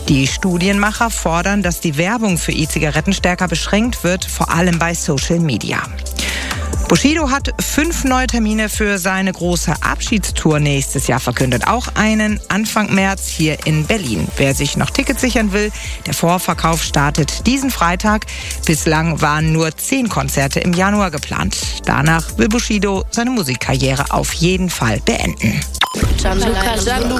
Die Studienmacher fordern, dass die Werbung für E-Zigaretten stärker beschränkt wird, vor allem bei Social Media. Bushido hat 5 neue Termine für seine große Abschiedstour nächstes Jahr verkündet. Auch einen Anfang März hier in Berlin. Wer sich noch Tickets sichern will, der Vorverkauf startet diesen Freitag. Bislang waren nur 10 Konzerte im Januar geplant. Danach will Bushido seine Musikkarriere auf jeden Fall beenden. Gianluca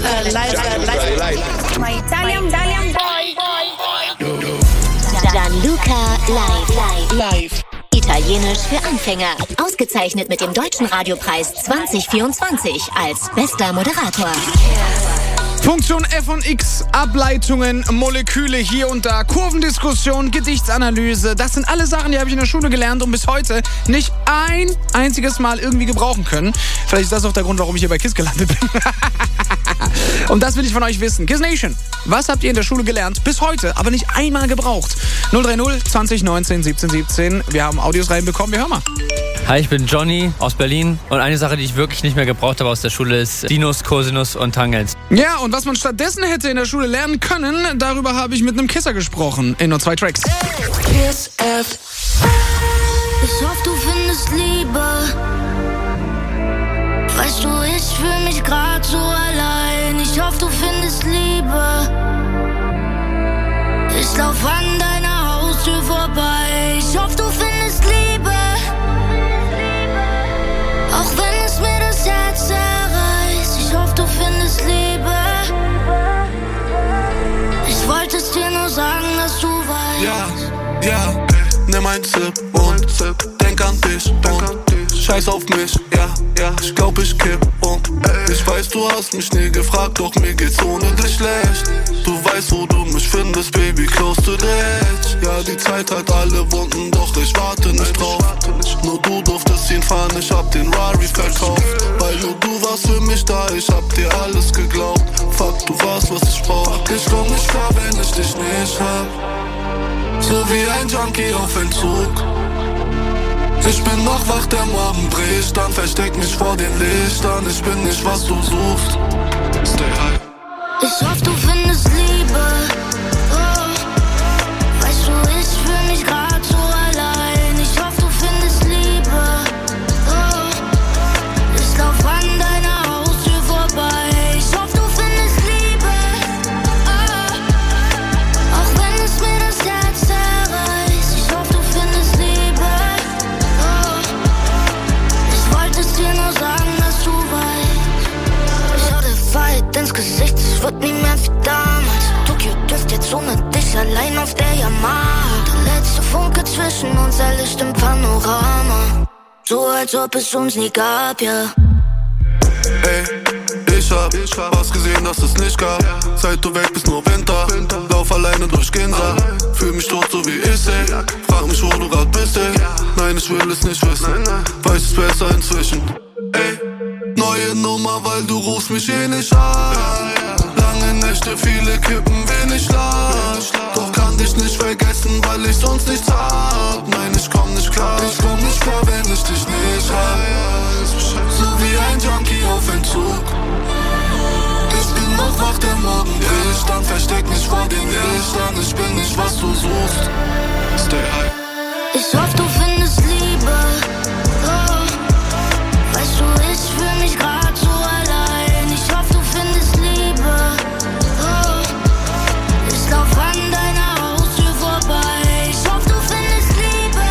live. Italienisch für Anfänger. Ausgezeichnet mit dem Deutschen Radiopreis 2024 als bester Moderator. Funktion F und X, Ableitungen, Moleküle hier und da, Kurvendiskussion, Gedichtsanalyse. Das sind alle Sachen, die habe ich in der Schule gelernt und bis heute nicht ein einziges Mal irgendwie gebrauchen können. Vielleicht ist das auch der Grund, warum ich hier bei KISS gelandet bin. Und das will ich von euch wissen. KISS Nation, was habt ihr in der Schule gelernt? Bis heute, aber nicht einmal gebraucht. 030 20 19 17 17. Wir haben Audios reinbekommen, wir hören mal. Hi, ich bin Johnny aus Berlin und eine Sache, die ich wirklich nicht mehr gebraucht habe aus der Schule, ist Sinus, Cosinus und Tangens. Ja, und was man stattdessen hätte in der Schule lernen können, darüber habe ich mit einem Kisser gesprochen in nur 2 Tracks. Kiss F. Ich hoffe, du findest Liebe. Weißt du, ich fühl mich grad so allein. Ich hoffe, du findest Liebe. Ich lauf an deiner Haustür vorbei. Ich hoffe, du findest Liebe. Auch wenn es mir das Herz zerreißt. Ich hoffe, du findest Liebe. Ich wollte es dir nur sagen, dass du weißt. Ja, nimm ein Sip und denk an dich und scheiß auf mich, ja, ich glaub ich kipp und ich weiß, du hast mich nie gefragt, doch mir geht's ohne dich schlecht. Du weißt, wo du mich findest, Baby, close to the edge. Ja, die Zeit hat alle Wunden, doch ich warte nicht drauf. Nur du durftest ihn fahren, ich hab den Rari verkauft. Weil nur du warst für mich da, ich hab dir alles geglaubt. Fuck, du warst, was ich brauch. Ich komm nicht klar, wenn ich dich nicht hab. So wie ein Junkie auf Entzug. Ich bin noch wach, der Morgen bricht, dann versteck mich vor den Lichtern. Ich bin nicht, was du suchst. Stay high. Ich hoffe, du findest Liebe. Oh. Weißt du, ich fühl mich grad so allein. Ich hoffe, du findest Liebe. Oh. Ich lauf an deiner Haustür vorbei. Ich hoffe, du findest Liebe. Oh. Auch wenn es mir das Herz zerreißt. Ich hoffe, du findest Liebe. Ich wollte es dir nur sagen, dass du weißt. Schau dir weit ins Gesicht, es wird nie mehr wie damals. Tokio dürft jetzt ohne dich allein auf der Yamaha. Der letzte Funke zwischen uns erlischt im Panorama. So als ob es uns nie gab, ja. Ey, ich hab was gesehen, das es nicht gab. Seit du weg bist, nur Winter. Lauf alleine durch Ginza. Fühl mich tot, so wie ich, ey. Frag mich, wo du grad bist, ey. Nein, ich will es nicht wissen. Weiß es besser inzwischen. Ey, neue Nummer, weil du rufst mich eh nicht an. Lange Nächte, viele Kippen, wenig Schlaf. Doch kann dich nicht vergessen, weil ich sonst nichts hab. Nein, ich komm nicht klar. Ich komm nicht klar, wenn ich dich nicht hab. So wie ein Junkie auf Entzug. Ich bin noch wach, der Morgen bricht, dann versteck mich vor den Lichtern. Ich bin nicht, was du suchst. Stay high. Ich hoffe, du findest Liebe. Oh. Weißt du, ich fühl mich grad so allein. Ich hoffe, du findest Liebe. Oh. Ich lauf an deiner Haustür vorbei. Ich hoffe, du findest Liebe.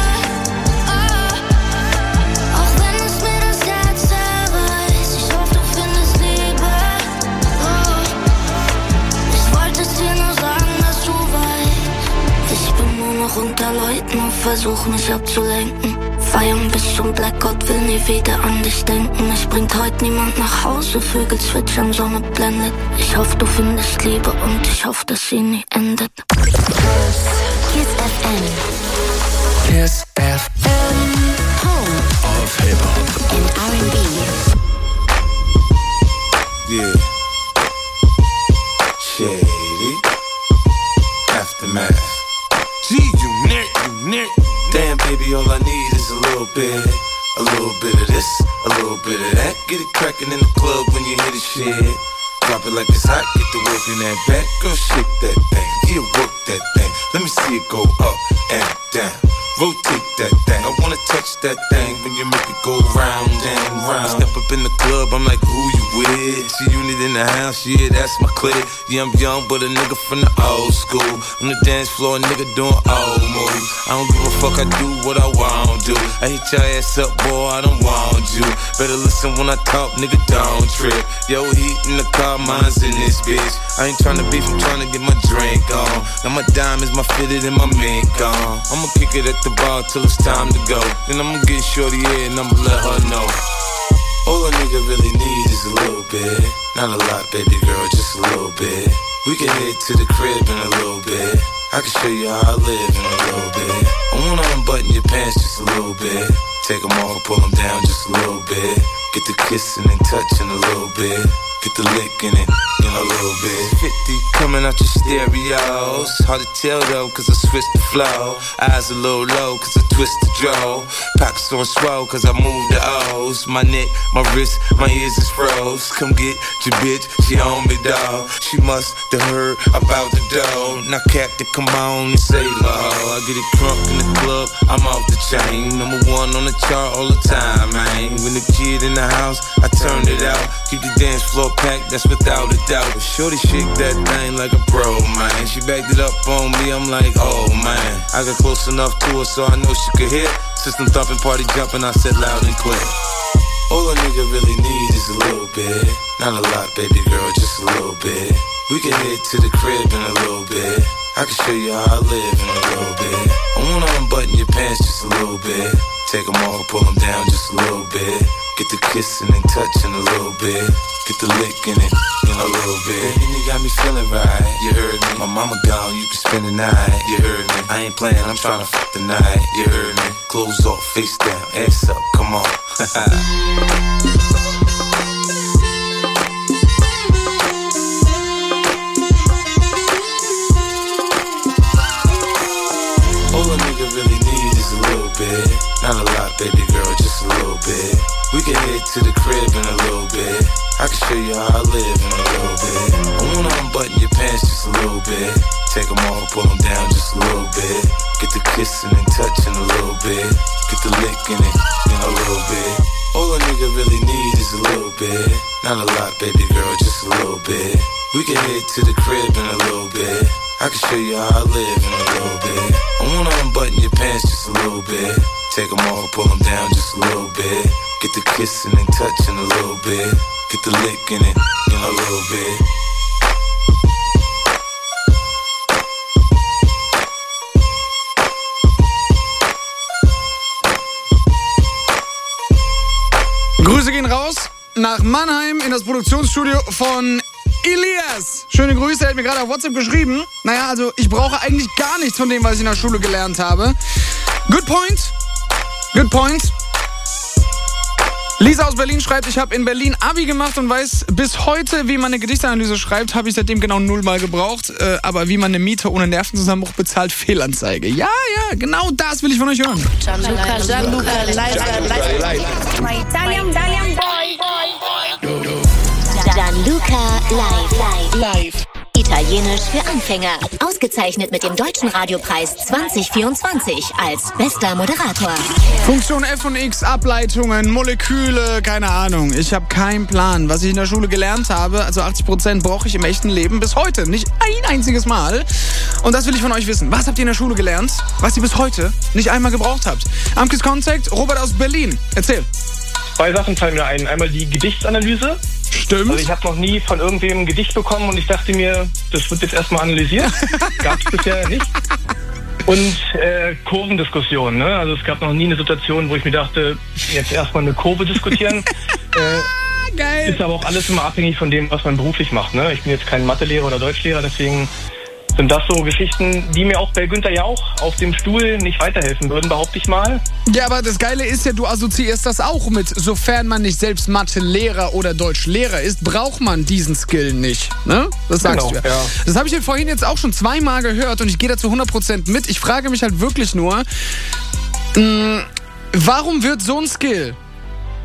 Oh. Auch wenn es mir das Herz zerreißt. Ich hoffe, du findest Liebe. Oh. Ich wollte es dir nur sagen, dass du weißt. Ich bin nur noch unter Leuten und versuch mich abzulenken. Feiern bis zum Blackout, will nie wieder an dich denken. Es bringt heute niemand nach Hause, Vögel zwitschern, Sonne blendet. Ich hoffe, du findest Liebe und ich hoffe, dass sie nie endet. Kiss FM. Kiss FM. Home Auf Hip-Hop. in R&B. Yeah. Shady. Aftermath. Gee, you nick. Damn, baby, all I need is a little bit of this, a little bit of that. Get it crackin' in the club when you hear the shit. Drop it like it's hot, get to work in that back, girl, shake that thing. Let me see it go up and down. Rotate that thing, I wanna touch that thing when you make it go round and round. Step up in the club, I'm like, who you with? She unit in the house, yeah, that's my clique. Yeah, I'm young, but a nigga from the old school. On the dance floor, a nigga doing old moves. I don't give a fuck, I do what I want to. I hit your ass up, boy, I don't want you. Better listen when I talk, nigga, don't trip. Yo, heat in the car, mine's in this bitch. I ain't tryna beef, I'm tryna get my drink on. Now my diamonds, my fitted, and my mink on. I'ma kick it at the bar till it's time to go. Then I'ma get shorty here and I'ma let her know. All a nigga really need is a little bit. Not a lot, baby girl, just a little bit. We can head to the crib in a little bit. I can show you how I live in a little bit. I wanna unbutton your pants just a little bit. Take them off, pull them down just a little bit. Get the kissing and touching a little bit. Get the licking it in a little bit. 50 coming out your stereos. Hard to tell though, cause I switched the flow. Eyes a little low, cause I twist the draw. Pockets on swell, cause I move the O's. My neck, my wrist, my ears is froze. Come get your bitch, she on me, dawg. She must have heard about the dough. Now Captain, come on and say low. I get it crunk in the club, I'm off the chain. Number one on the chart all the time, man. When the kid in the house, I turned it out. Keep the dance floor packed, that's without a doubt. But shorty shake that thing like a pro, man. She backed it up on me, I'm like, oh man. I got close enough to her so I know she could hear. System thumping, party jumping, I said loud and clear. All a nigga really need is a little bit. Not a lot, baby girl, just a little bit. We can head to the crib in a little bit. I can show you how I live in a little bit. I wanna unbutton your pants just a little bit. Take them off, pull them down just a little bit. Get the kissing and touching a little bit. Get the licking it in a little bit. And you got me feeling right, you heard me. My mama gone, you can spend the night, you heard me. I ain't playing, I'm trying to fuck the night, you heard me. Clothes off, face down, ass up, come on. All a nigga really need is a little bit. Not a lot, baby girl, just a little bit. We can head to the crib in a little bit. I can show you how I live in a little bit. I wanna unbutton your pants just a little bit. Take them off, pull them down just a little bit. Get the kissing and touching a little bit. Get the licking it in a little bit. All a nigga really need is a little bit. Not a lot, baby girl, just a little bit. We can head to the crib in a little bit. I can show you how I live in a little bit. I wanna unbutton your pants just a little bit. Take them off, pull them down just a little bit. Get the kissing and touching a little bit. Get the licking it in a little bit. Grüße gehen raus nach Mannheim in das Produktionsstudio von Elias. Schöne Grüße, er hat mir gerade auf WhatsApp geschrieben. Naja, also ich brauche eigentlich gar nichts von dem, was ich in der Schule gelernt habe. Good point. Good point. Lisa aus Berlin schreibt, ich habe in Berlin Abi gemacht und weiß bis heute, wie man eine Gedichtsanalyse schreibt. Habe ich seitdem genau 0 Mal gebraucht. Aber wie man eine Miete ohne Nervenzusammenbruch bezahlt, Fehlanzeige. Ja, genau das will ich von euch hören. Gianluca, live. Italienisch für Anfänger. Ausgezeichnet mit dem Deutschen Radiopreis 2024 als bester Moderator. Funktion F und X, Ableitungen, Moleküle, keine Ahnung. Ich habe keinen Plan, was ich in der Schule gelernt habe. Also 80% brauche ich im echten Leben bis heute. Nicht ein einziges Mal. Und das will ich von euch wissen. Was habt ihr in der Schule gelernt, was ihr bis heute nicht einmal gebraucht habt? Amkes Contact, Robert aus Berlin. Erzähl. 2 Sachen fallen mir ein. Einmal die Gedichtsanalyse. Stimmt. Also ich habe noch nie von irgendwem ein Gedicht bekommen und ich dachte mir, das wird jetzt erstmal analysiert. Gab's bisher nicht. Und Kurvendiskussion. Ne? Also es gab noch nie eine Situation, wo ich mir dachte, jetzt erstmal eine Kurve diskutieren. Geil. Ist aber auch alles immer abhängig von dem, was man beruflich macht. Ne? Ich bin jetzt kein Mathelehrer oder Deutschlehrer, deswegen sind das so Geschichten, die mir auch bei Günther Jauch auf dem Stuhl nicht weiterhelfen würden, behaupte ich mal. Ja, aber das Geile ist ja, du assoziierst das auch mit, sofern man nicht selbst Mathelehrer oder Deutschlehrer ist, braucht man diesen Skill nicht. Ne? Das sagst du ja. Das habe ich dir vorhin jetzt auch schon 2-mal gehört und ich gehe da zu 100% mit. Ich frage mich halt wirklich nur, warum wird so ein Skill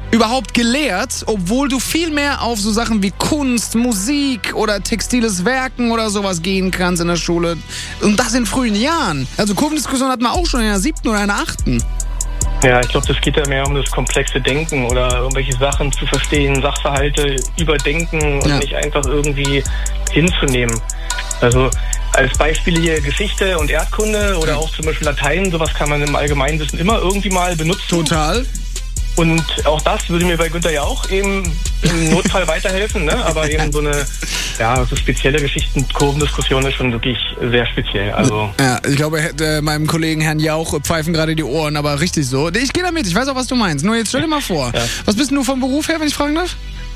überhaupt gelehrt, obwohl du viel mehr auf so Sachen wie Kunst, Musik oder textiles Werken oder sowas gehen kannst in der Schule. Und das in frühen Jahren. Also Kurvendiskussion hat man auch schon in der 7. oder in der 8. Ja, ich glaube, das geht ja mehr um das komplexe Denken oder irgendwelche Sachen zu verstehen, Sachverhalte überdenken und nicht einfach irgendwie hinzunehmen. Also als Beispiel hier Geschichte und Erdkunde oder auch zum Beispiel Latein, sowas kann man im Allgemeinwissen immer irgendwie mal benutzen. Total. Und auch das würde mir bei Günther ja auch eben im Notfall weiterhelfen, ne? Aber eben so eine, so spezielle Geschichten, Kurvendiskussion ist schon wirklich sehr speziell. Also ja, ich glaube, meinem Kollegen Herrn Jauch pfeifen gerade die Ohren, aber richtig so. Ich gehe da mit, ich weiß auch, was du meinst. Nur jetzt stell dir mal vor, was bist denn du vom Beruf her, wenn ich fragen darf?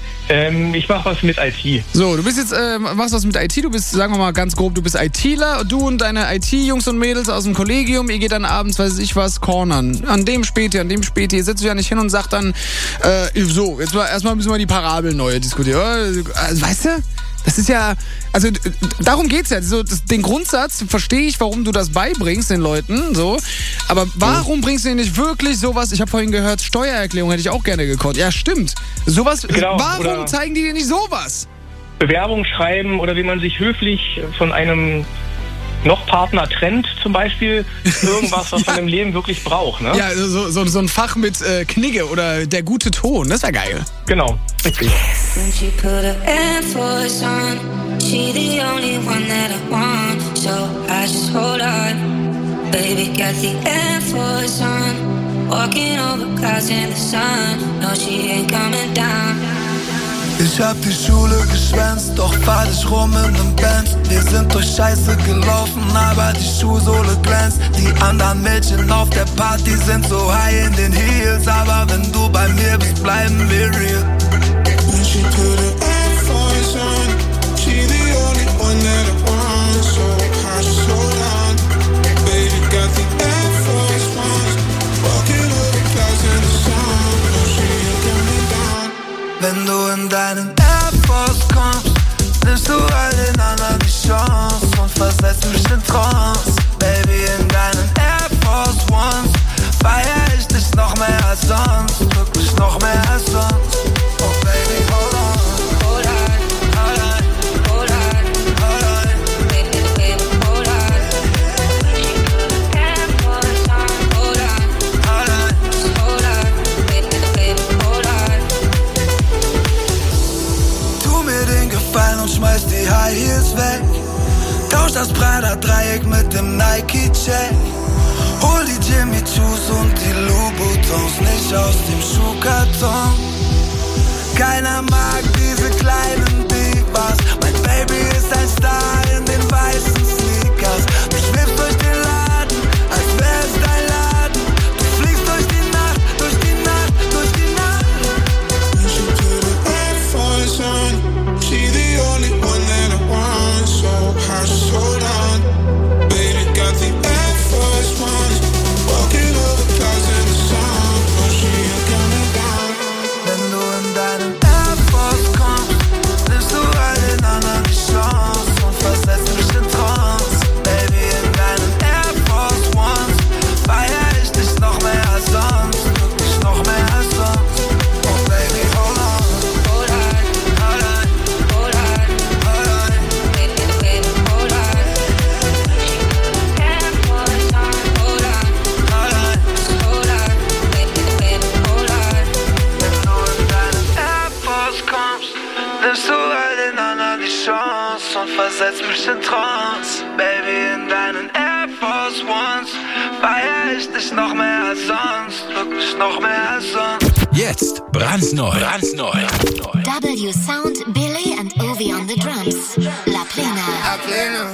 Ich mache was mit IT. So, du bist jetzt, machst was mit IT, du bist, sagen wir mal ganz grob, du bist ITler, du und deine IT-Jungs und Mädels aus dem Kollegium, ihr geht dann abends, weiß ich was, cornern. An dem Späti, ihr setzt euch ja nicht hin und sagt dann, so, jetzt erstmal müssen wir die Parabel neu diskutieren. Weißt du? Das ist ja, also darum geht's ja. So, den Grundsatz verstehe ich, warum du das beibringst den Leuten, so. Aber warum bringst du denen nicht wirklich sowas? Ich habe vorhin gehört, Steuererklärung hätte ich auch gerne gekonnt. Ja, stimmt. Sowas. Genau, warum zeigen die dir nicht sowas? Bewerbung schreiben oder wie man sich höflich von einem noch Partner trennt, zum Beispiel. Irgendwas, was man im Leben wirklich braucht, ne? Ja, so ein Fach mit Knigge oder der gute Ton, das wäre geil. Genau, richtig. When she put her Air Force on, she the only one that I want, so I just hold on. Baby got the Air Force on, walking over clouds in the sun, no she ain't coming down. Ich hab die Schule geschwänzt, doch fahr dich rum in nem Benz. Wir sind durch Scheiße gelaufen, aber die Schuhsohle glänzt. Die anderen Mädchen auf der Party sind so high in den Heels, aber wenn du bei mir bist, bleiben wir real. When she put her Air Force on, she the only one that I want, so I just hold on. Baby got the Air Force ones, walking over clouds in the sun, no she ain't coming down. Wenn du in deinen Air Force kommst, nimmst du all den anderen die Chance und versetzt mich in Trance. Baby, in deinen Air Force Ones feier ich dich noch mehr als sonst, wirklich noch mehr als sonst. Oh baby, hold on. Hold on, hold on, hold on, hold on. Baby, baby, hold on. Air Force on, hold on, hold on, hold on. Baby, baby, hold on. Tu mir den Gefallen und schmeiß die High Heels weg. Tausch das Prada-Dreieck mit dem Nike-Check. Hol die Jimmy Choos und die Louboutins nicht aus dem Schuhkarton. Keiner mag diese kleinen Divas. Mein Baby ist ein Star in den weißen Sneakers. Du schwebst durch den Laden, als wär's dein Laden. Du fliegst durch die Nacht, durch die Nacht, durch die Nacht. When she put her Air Force on, she the only one that I want, so I just hold on. Baby got the Air Force ones, walking over clouds in the sun, no she ain't coming down. Wenn du in deinen Air Force kommst, nimmst du all den anderen die Chance und versetzt mich in Trance. Baby, in deinen Air Force Ones feier ich dich noch mehr als sonst, wirklich noch mehr als sonst. Oh baby, hold on. Hold on, hold on, hold on, hold on. Baby, baby, hold on. Air Force on, hold on, hold on, hold on. Baby, baby, hold on. Wenn du in deinen Air Force kommst, nimmst du all den anderen die Chance und versetzt mich in Trance. Baby, in deinen Air Force Ones feier ich dich noch mehr als sonst, wirklich noch mehr als sonst. Jetzt brandneu. W Sound, Billy and Ovi on the drums. La Plena.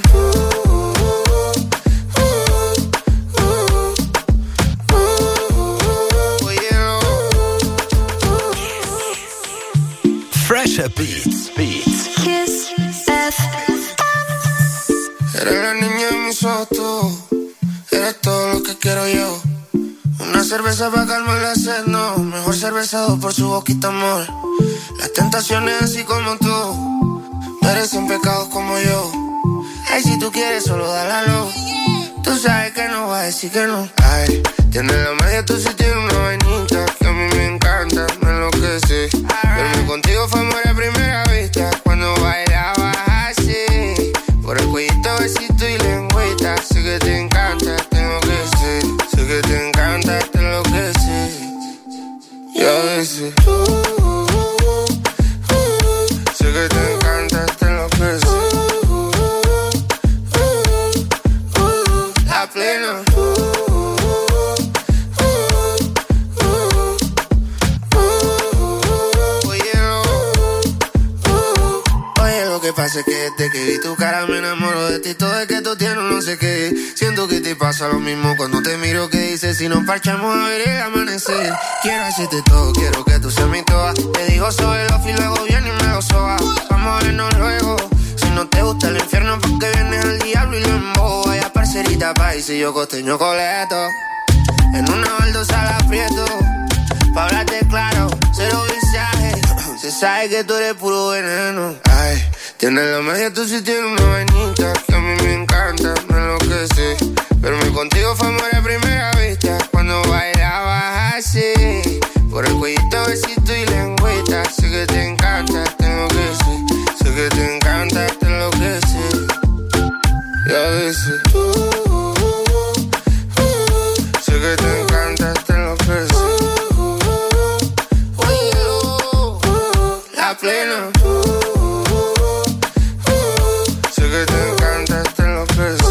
Fresher Beats. Kiss FM. Eres la niña de mis ojos, tú. Eres todo lo que quiero yo. Una cerveza para calmar la sed, no. Mejor cervezado por su boquita, amor. Las tentaciones así como tú merecen pecados como yo. Ay, si tú quieres, solo dale a luz. Tú sabes que no va a decir que no. Ay, tienes la magia, tú sí tienes una vainita que a mí me encanta. Me lo plena. Lo que pasa es que desde que vi tu cara me enamoro de ti. Todo es que tú tienes no sé qué. Siento que te pasa lo mismo cuando te miro. Que dices si nos parchamos a ver el amanecer. Quiero hacerte todo, quiero que tú seas mi toa. Te digo soy el off y luego viene y me lo soba. Vamos a vernos luego. Si no te gusta el infierno porque vienes al diablo y lo embobo. Vaya parcerita país y yo costeño coleto. En una baldosa la aprieto. Pa' hablarte claro, cero visaje. Se sabe que tú eres puro veneno. Ay, tienes la magia, tú sí tienes una vainita que a mí me encanta, me enloquece. Pero contigo fue amor a primera vista. Cuando bailabas así, por el cuellito, besito y lengüita. Sé que te encanta, te enloquece. Sé que te encanta, te enloquece. Y a veces sé que te encanta, te enloquece. La plena. Sé que te encanta, te enloquece.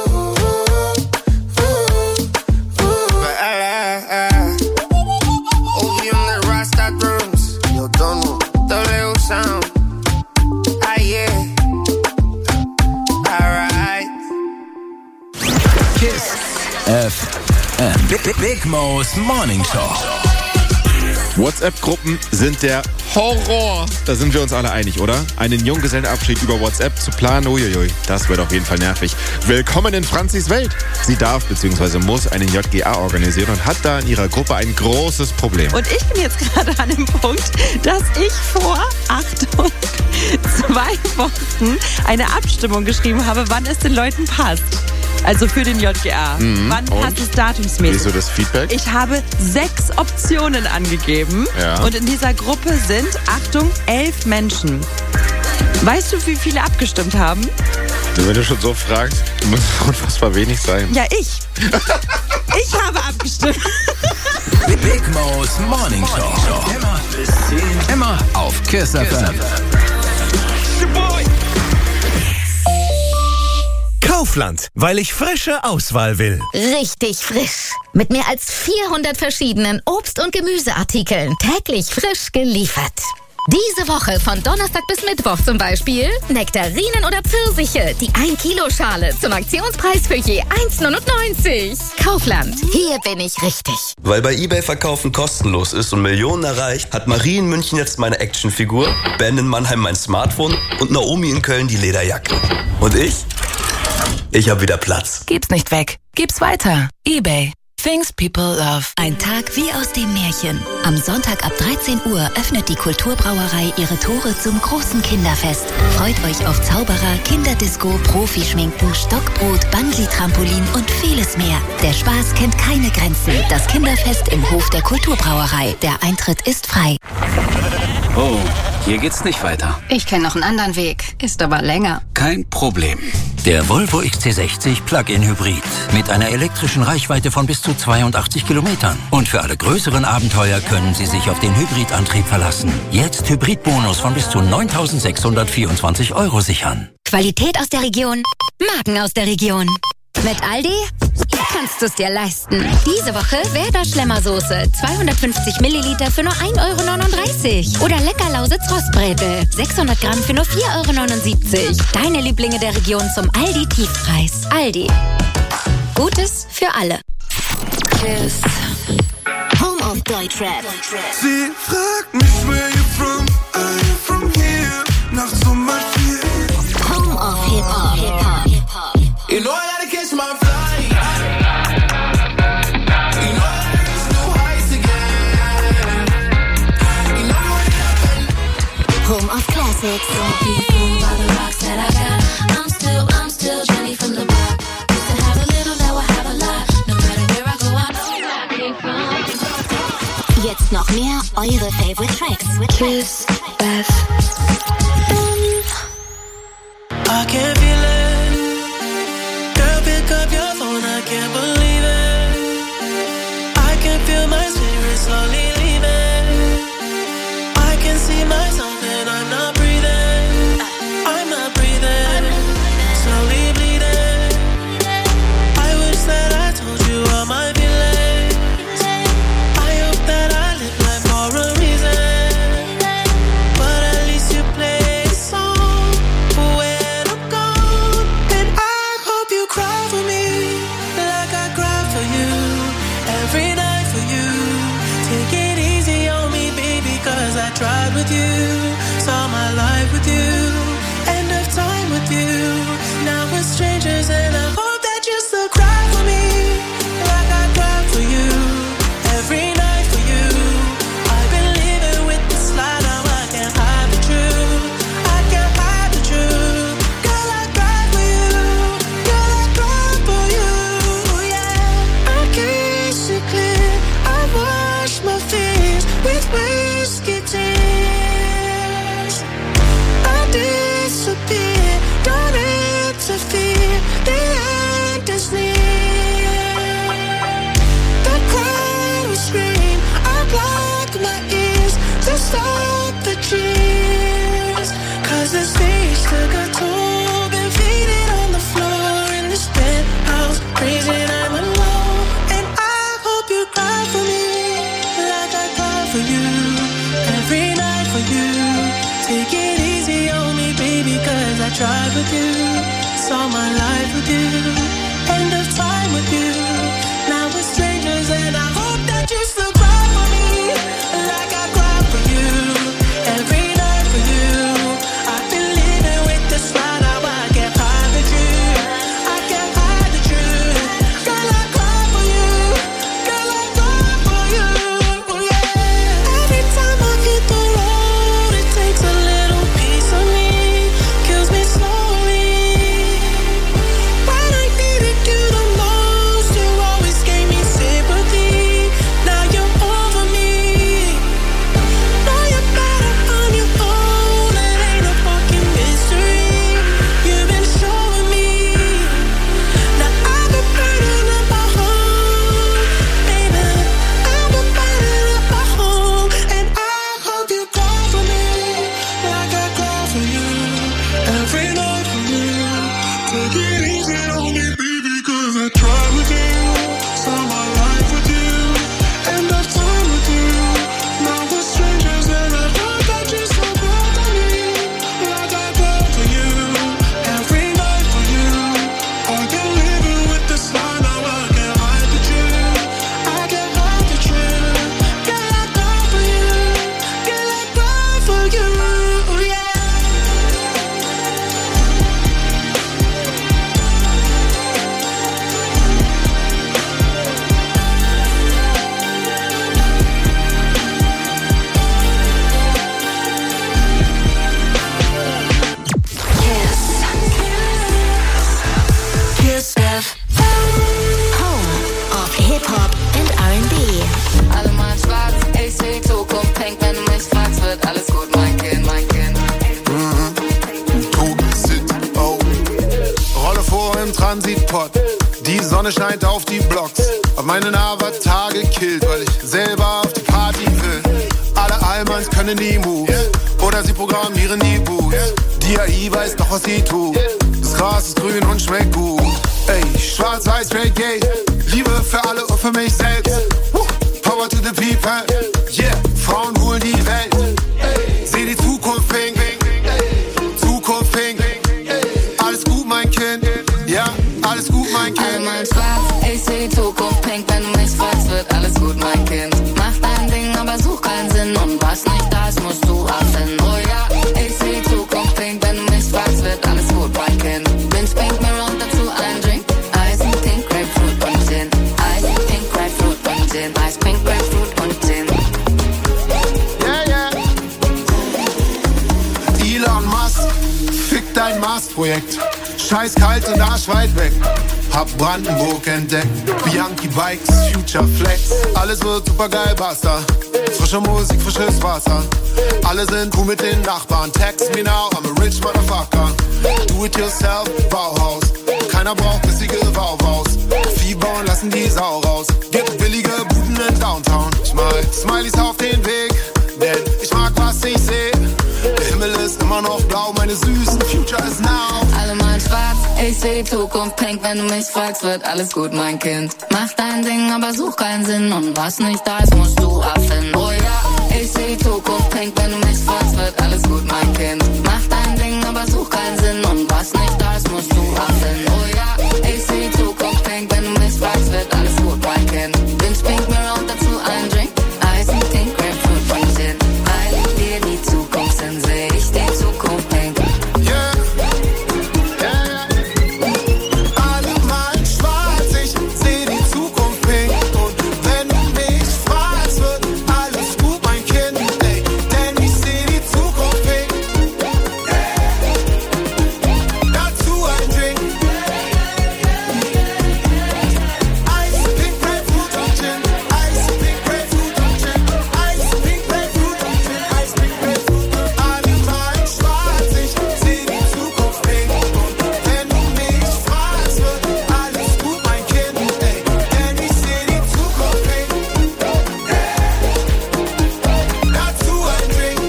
Obi on the Rasta drums. Yo tono, W sound. Ah yeah. Alright. Kiss FM. Big Mo's Morning Show. WhatsApp-Gruppen sind der Horror. Da sind wir uns alle einig, oder? Einen Junggesellenabschied über WhatsApp zu planen, uiuiui, das wird auf jeden Fall nervig. Willkommen in Franzis Welt. Sie darf bzw. muss einen JGA organisieren und hat da in ihrer Gruppe ein großes Problem. Und ich bin jetzt gerade an dem Punkt, dass ich vor, Achtung, 2 Wochen eine Abstimmung geschrieben habe, wann es den Leuten passt. Also für den JGA. Wann passt es datumsmäßig? Wieso das Feedback? Ich habe 6 Optionen angegeben. Ja. Und in dieser Gruppe sind, Achtung, 11 Menschen. Weißt du, wie viele abgestimmt haben? Wenn du schon so fragst, muss es unfassbar wenig sein. Ja, ich. Ich habe abgestimmt. Big Mo's Morning Show. Immer bis 10. Immer auf Kiss FM. Kaufland, weil ich frische Auswahl will. Richtig frisch. Mit mehr als 400 verschiedenen Obst- und Gemüseartikeln. Täglich frisch geliefert. Diese Woche von Donnerstag bis Mittwoch zum Beispiel Nektarinen oder Pfirsiche, die 1-Kilo-Schale zum Aktionspreis für je 1,99. Kaufland, hier bin ich richtig. Weil bei eBay Verkaufen kostenlos ist und Millionen erreicht, hat Marie in München jetzt meine Actionfigur, Ben in Mannheim mein Smartphone und Naomi in Köln die Lederjacke. Und ich hab wieder Platz. Gib's nicht weg. Gib's weiter. eBay. Things people love. Ein Tag wie aus dem Märchen. Am Sonntag ab 13 Uhr öffnet die Kulturbrauerei ihre Tore zum großen Kinderfest. Freut euch auf Zauberer, Kinderdisco, Profischminken, Stockbrot, Bungee-Trampolin und vieles mehr. Der Spaß kennt keine Grenzen. Das Kinderfest im Hof der Kulturbrauerei. Der Eintritt ist frei. Oh, hier geht's nicht weiter. Ich kenne noch einen anderen Weg. Ist aber länger. Kein Problem. Der Volvo XC60 Plug-in Hybrid mit einer elektrischen Reichweite von bis zu 82 Kilometern. Und für alle größeren Abenteuer können Sie sich auf den Hybridantrieb verlassen. Jetzt Hybridbonus von bis zu 9.624 € sichern. Qualität aus der Region, Marken aus der Region. Mit Aldi kannst du es dir leisten. Diese Woche Werder Schlemmersoße, 250 Milliliter für nur 1,39 € Oder Leckerlausitz Rostbrätel, 600 Gramm für nur 4,79 €. Deine Lieblinge der Region zum Aldi-Tiefpreis. Aldi. Gutes für alle. Kiss. Home of Deutschrap. Sie fragt mich, where you from? Are you from here? Nachts um 4. Home of Hip-Hop. You know I gotta catch my flight. You know I gotta reach new heights again. You know what Home of Classics. Don't be fooled by the rocks that I got. I'm still Jenny from the block. Used to have a little, now I have a lot. No matter where I go, I know where I came from. Jetzt noch mehr eure Favorite Tracks. Kiss F. I can't feel it. Pick up your phone, I can't believe it. I can feel my spirit slowly leaving. I can see myself and I'm not breathing. I'm not breathing. Slowly bleeding. I wish that alles gut, mein Kind, mein Kind. Rolle vor im Transitpot, die Sonne scheint auf die Blocks. Hab meinen Avatar gekillt, weil ich selber auf die Party will. Alle Allmanns können die Moves, oder sie programmieren die Boots. Die AI weiß doch, was sie tut. Das Gras ist grün und schmeckt gut. Ey, schwarz-weiß, straight gay, Liebe für alle und für mich selbst. Power to the people, yeah, Frauen holen die Welt. Seh die Zukunft pink, Zukunft pink. Alles gut, mein Kind, ja, alles gut, mein Kind. Alle mal schwarz, ich seh die Zukunft pink. Wenn du mich fragst, wird alles gut, mein Kind. Mach dein Ding, aber such keinen Sinn. Und was nicht da ist, musst du abfinden. Oh ja, ich seh die Zukunft pink. Wenn du mich fragst, wird alles gut, mein Kind. Binge pink, mir und dazu ein Drink. Eis, pink, Grapefruit und Gin. Eis, pink, Grapefruit und Gin. Eis, pink, Grapefruit und Gin. Yeah, yeah. Elon Musk, fick dein Mars-Projekt. Scheiß kalt und arschweit weg. Hab Brandenburg entdeckt. Bianchi Bikes, Future Flex. Alles wird super geil, basta. Frische Musik, frisches Wasser. Alle sind cool mit den Nachbarn. Text me now, I'm a rich motherfucker. Do it yourself, Bauhaus. Keiner braucht bissige Wauwaus. Vieh bauen, lassen die Sau raus. Gibt billige Buden in Downtown. Ich mal Smileys auf den Weg, denn ich mag, was ich seh. Der Himmel ist immer noch blau, meine süßen Future is now. Alle mal schwarz, ich seh die Zukunft pink. Wenn du mich fragst, wird alles gut, mein Kind. Mach dein Ding, aber such keinen Sinn. Und was nicht da ist, musst du abfinden. Oh ja, ich seh die Zukunft pink. Wenn du mich fragst, wird alles gut, mein Kind. Mach dein Ding, aber such keinen Sinn. Und was nicht da ist, musst du abfinden. Oh ja, ich seh die Zukunft pink. Wenn du mich fragst, wird alles gut, mein Kind. Binge pink, mir und dazu ein Drink. Eis, pink, Grapefruit und Gin. Weil ich dir die Zukunft sind, seh ich die Zukunft pink. Yeah, yeah. Alle malen schwarz, ich seh die Zukunft pink. Und wenn du mich fragst, wird alles gut, mein Kind. Ey, denn ich seh die Zukunft pink. Dazu ein Drink. Eis, pink, Grapefruit und Gin. Eis, pink, Grapefruit und Gin. Eis, pink, Grapefruit und Gin. Eis, pink, Grapefruit. Alle malen schwarz, ich seh die Zukunft pink. Und wenn du mich fragst, wird alles gut, mein Kind. Ey, denn ich seh die Zukunft pink. Dazu ein Drink.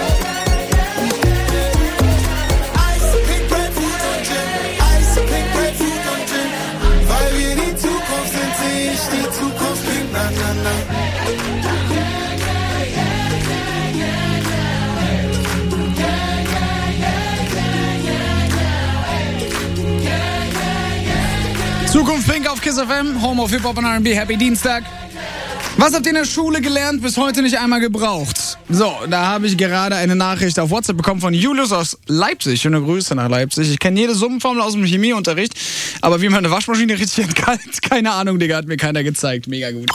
Eis, pink, Grapefruit und Gin. Eis, pink, Grapefruit und Gin. Weil wir die Zukunft sind, seh ich die Zukunft pink. Na, na, na. Zukunft Pink auf Kiss FM, Home of Hip-Hop und R&B, Happy Dienstag. Was habt ihr in der Schule gelernt, bis heute nicht einmal gebraucht? So, da habe ich gerade eine Nachricht auf WhatsApp bekommen von Julius aus Leipzig. Schöne Grüße nach Leipzig. Ich kenne jede Summenformel aus dem Chemieunterricht, aber wie man eine Waschmaschine richtig entkalt, keine Ahnung, Digga, hat mir keiner gezeigt. Mega gut.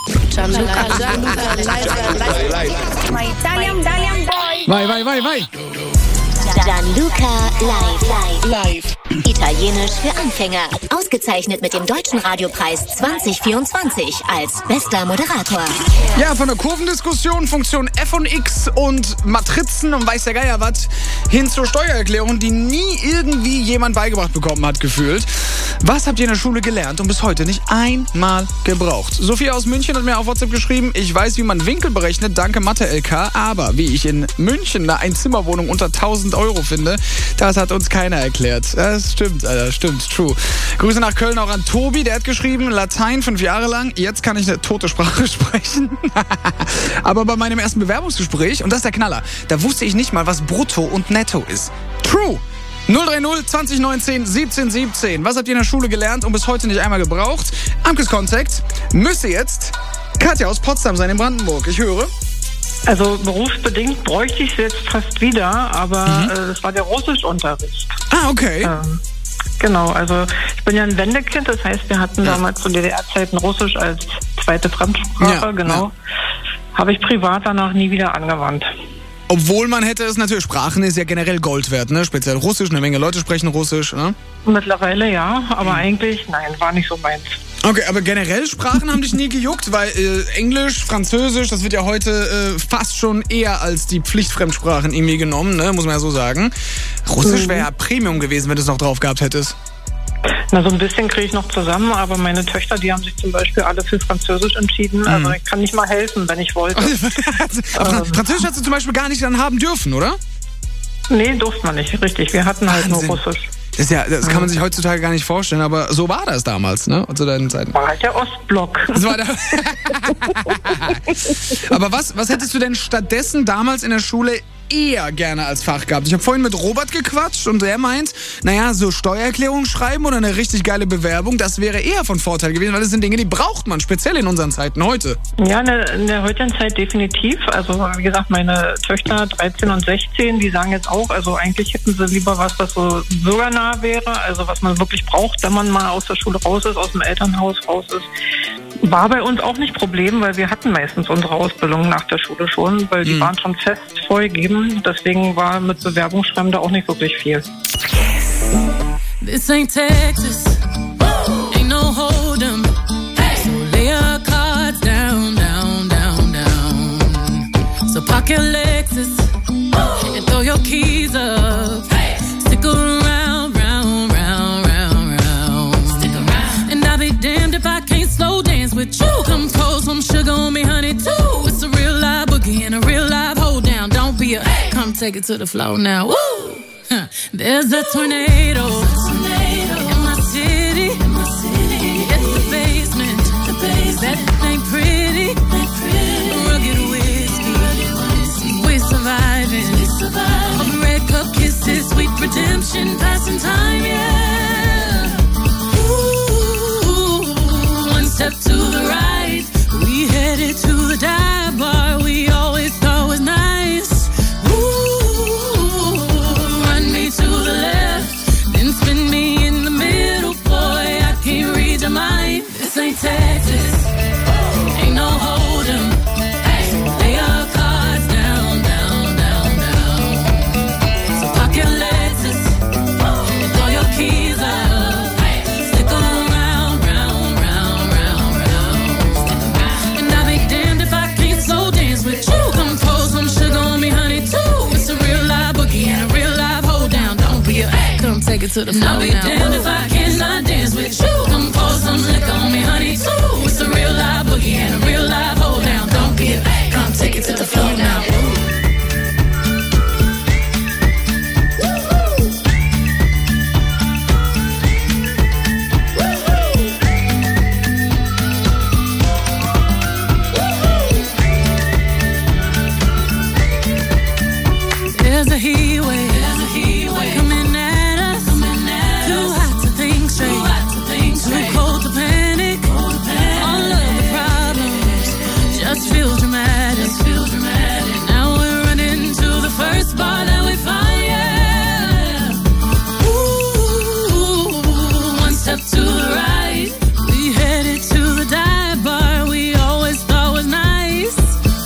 Vai. Gianluca live. Italienisch für Anfänger. Ausgezeichnet mit dem Deutschen Radiopreis 2024 als bester Moderator. Ja, von der Kurvendiskussion, Funktion F und X und Matrizen und weiß der Geier was, hin zur Steuererklärung, die nie irgendwie jemand beigebracht bekommen hat, gefühlt. Was habt ihr in der Schule gelernt und bis heute nicht einmal gebraucht? Sophia aus München hat mir auf WhatsApp geschrieben, ich weiß, wie man Winkel berechnet, danke Mathe-LK, aber wie ich in München eine Einzimmerwohnung unter 1000 Euro finde, das hat uns keiner erklärt. Das stimmt, Alter, stimmt, true. Grüße nach Köln auch an Tobi, der hat geschrieben, Latein 5 Jahre lang, jetzt kann ich eine tote Sprache sprechen. Aber bei meinem ersten Bewerbungsgespräch, und das ist der Knaller, da wusste ich nicht mal, was Brutto und Netto ist. True! 030 2019 1717. Was habt ihr in der Schule gelernt und bis heute nicht einmal gebraucht? Amkes Contact müsste jetzt Katja aus Potsdam sein in Brandenburg. Ich höre. Also berufsbedingt bräuchte ich es jetzt fast wieder, aber das war der Russischunterricht. Ah, okay. Genau, also ich bin ja ein Wendekind, das heißt, wir hatten damals zu DDR-Zeiten Russisch als zweite Fremdsprache, genau. Habe ich privat danach nie wieder angewandt. Obwohl man hätte es natürlich, Sprachen ist ja generell Gold wert, ne? Speziell Russisch, eine Menge Leute sprechen Russisch, ne? Mittlerweile ja, aber eigentlich, nein, war nicht so meins. Okay, aber generell Sprachen haben dich nie gejuckt, weil Englisch, Französisch, das wird ja heute fast schon eher als die Pflichtfremdsprachen irgendwie genommen, ne? Muss man ja so sagen. Russisch wäre ja Premium gewesen, wenn du es noch drauf gehabt hättest. Na, so ein bisschen kriege ich noch zusammen, aber meine Töchter, die haben sich zum Beispiel alle für Französisch entschieden. Also ich kann nicht mal helfen, wenn ich wollte. Französisch hast du zum Beispiel gar nicht dann haben dürfen, oder? Nee, durfte man nicht, richtig. Wir hatten halt nur Russisch. Das kann man sich heutzutage gar nicht vorstellen, aber so war das damals, ne? Zu deinen Zeiten. War halt der Ostblock. Das war der Aber was hättest du denn stattdessen damals in der Schule eher gerne als Fach gehabt? Ich habe vorhin mit Robert gequatscht und der meint, naja, so Steuererklärung schreiben oder eine richtig geile Bewerbung, das wäre eher von Vorteil gewesen, weil das sind Dinge, die braucht man, speziell in unseren Zeiten heute. Ja, in der heutigen Zeit definitiv. Also wie gesagt, meine Töchter 13 und 16, die sagen jetzt auch, also eigentlich hätten sie lieber was so bürgernah wäre, also was man wirklich braucht, wenn man mal aus der Schule raus ist, aus dem Elternhaus raus ist. War bei uns auch nicht Problem, weil wir hatten meistens unsere Ausbildung nach der Schule schon, weil die waren schon fest vorgegeben. Deswegen war mit Bewerbungsschreiben da auch nicht wirklich viel. This ain't Texas, ain't no hold'em. So lay your cards down, down, down, down. So park your Lexus and throw your keys up. Stick around, round, round, round, round. Stick around. And I'll be damned if I can't slow dance with you. Come pour some sugar on me, honey, too. It's a real live boogie and a real live hold down. Don't be a come take it to the floor now. Woo! Huh. There's a tornado in my city. It's the basement. That ain't pretty. Rugged whiskey. We're surviving. Of red cup kisses, sweet redemption, passing time, yeah. Ooh, one step to the right, we headed to the dive bar we always thought was nice. Ooh, run me to the left, then spin me in the middle, boy, I can't read your mind. This ain't Texas, ain't no hold'em. Lay your cards down, down, down, down. So park your Lexus and throw your keys up. Stick around, round, round, round, round. And I'll be damned if I can't slow dance with you. Come pour some sugar on me, honey, too. It's a real live boogie and a real live hold down. Don't be a come take it to the floor now. I'll be damned if I cannot dance with you. Come pour some liquor on me, honey, too. It's a real live boogie and a real live hold down. Don't be a come take it to the floor now. There's a heat wave coming at us. Too hot to think straight, too cold to panic. All of the problems just feel dramatic. Now we're running to the first bar that we find, yeah. Ooh, one step to the right, we headed to the dive bar we always thought was nice.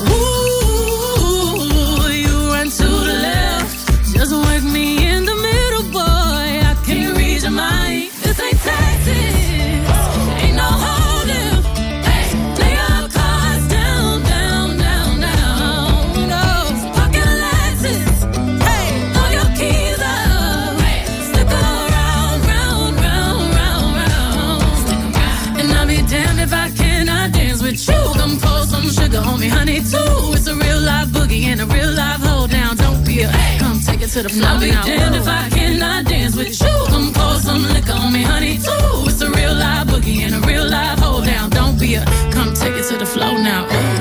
Ooh, you run to the left, just work me in the middle, boy, I can't read your mind. This ain't Texas, ain't no hold'em. Lay your cards down, down, down, down. No, pocket Lexus, throw your keys up. Stick around, round, round, round, round. And I'll be damned if I cannot dance with you. Come pour some sugar on me, honey, too. It's a real live boogie and a real live hold down. Don't be a come take it to the floor. I'll be damned if I cannot dance with you. Come pour some liquor on me, honey, too. It's a real live boogie and a real live hold down. Don't be a come take it to the floor now. Ooh.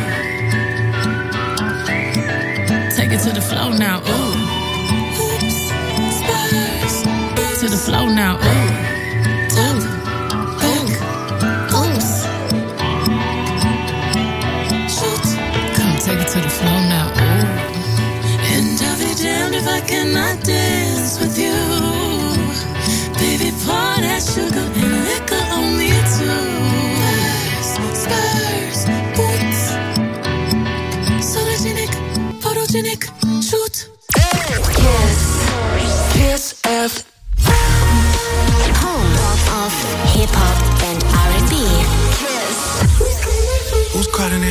Take it to the floor now. Ooh. Oops, Spurs. To the floor now. Ooh. Ooh. Oops. Shoot. Come take it to the floor now. Ooh. And I'll be damned if I cannot dance with you. Baby, pour that sugar and liquor on me too. Spurs, boots. Sologenic, photogenic, shoot. Kiss FM.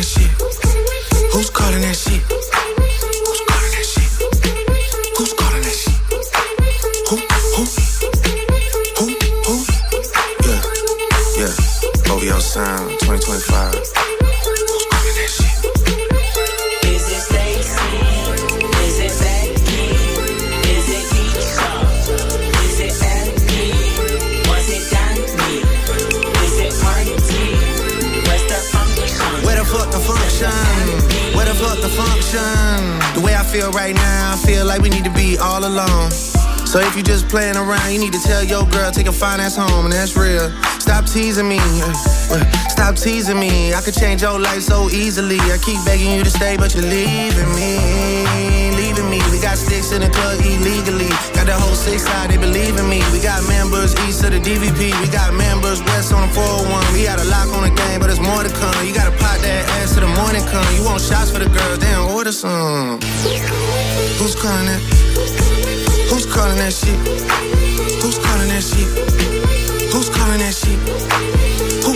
shit? Who's calling that shit? Who's calling that shit? Who's calling that shit? Who? Yeah. OVO Sound 2025. Who's calling that shit? Is it Stacy? Is it Becky? Is it Keisha? Is it Andy? Was it Danny? Is it Marty? Where's the function? Where the fuck the function? Where the fuck the function? The way I feel right now, I feel like we need to be all alone. So if you just playing around, you need to tell your girl, take a fine ass home, and that's real. Stop teasing me, stop teasing me. I could change your life so easily. I keep begging you to stay, but you're leaving me. We got sticks in the club illegally. Got the whole 6 side, they believe in me. We got members east of the DVP. We got members west on the 401. We got a lock on the game, but there's more to come. You gotta pot that ass till the morning come. You want shots for the girls, then order some. Who's calling that? Who's calling that shit? Who's calling that shit? Who's calling that shit? Who?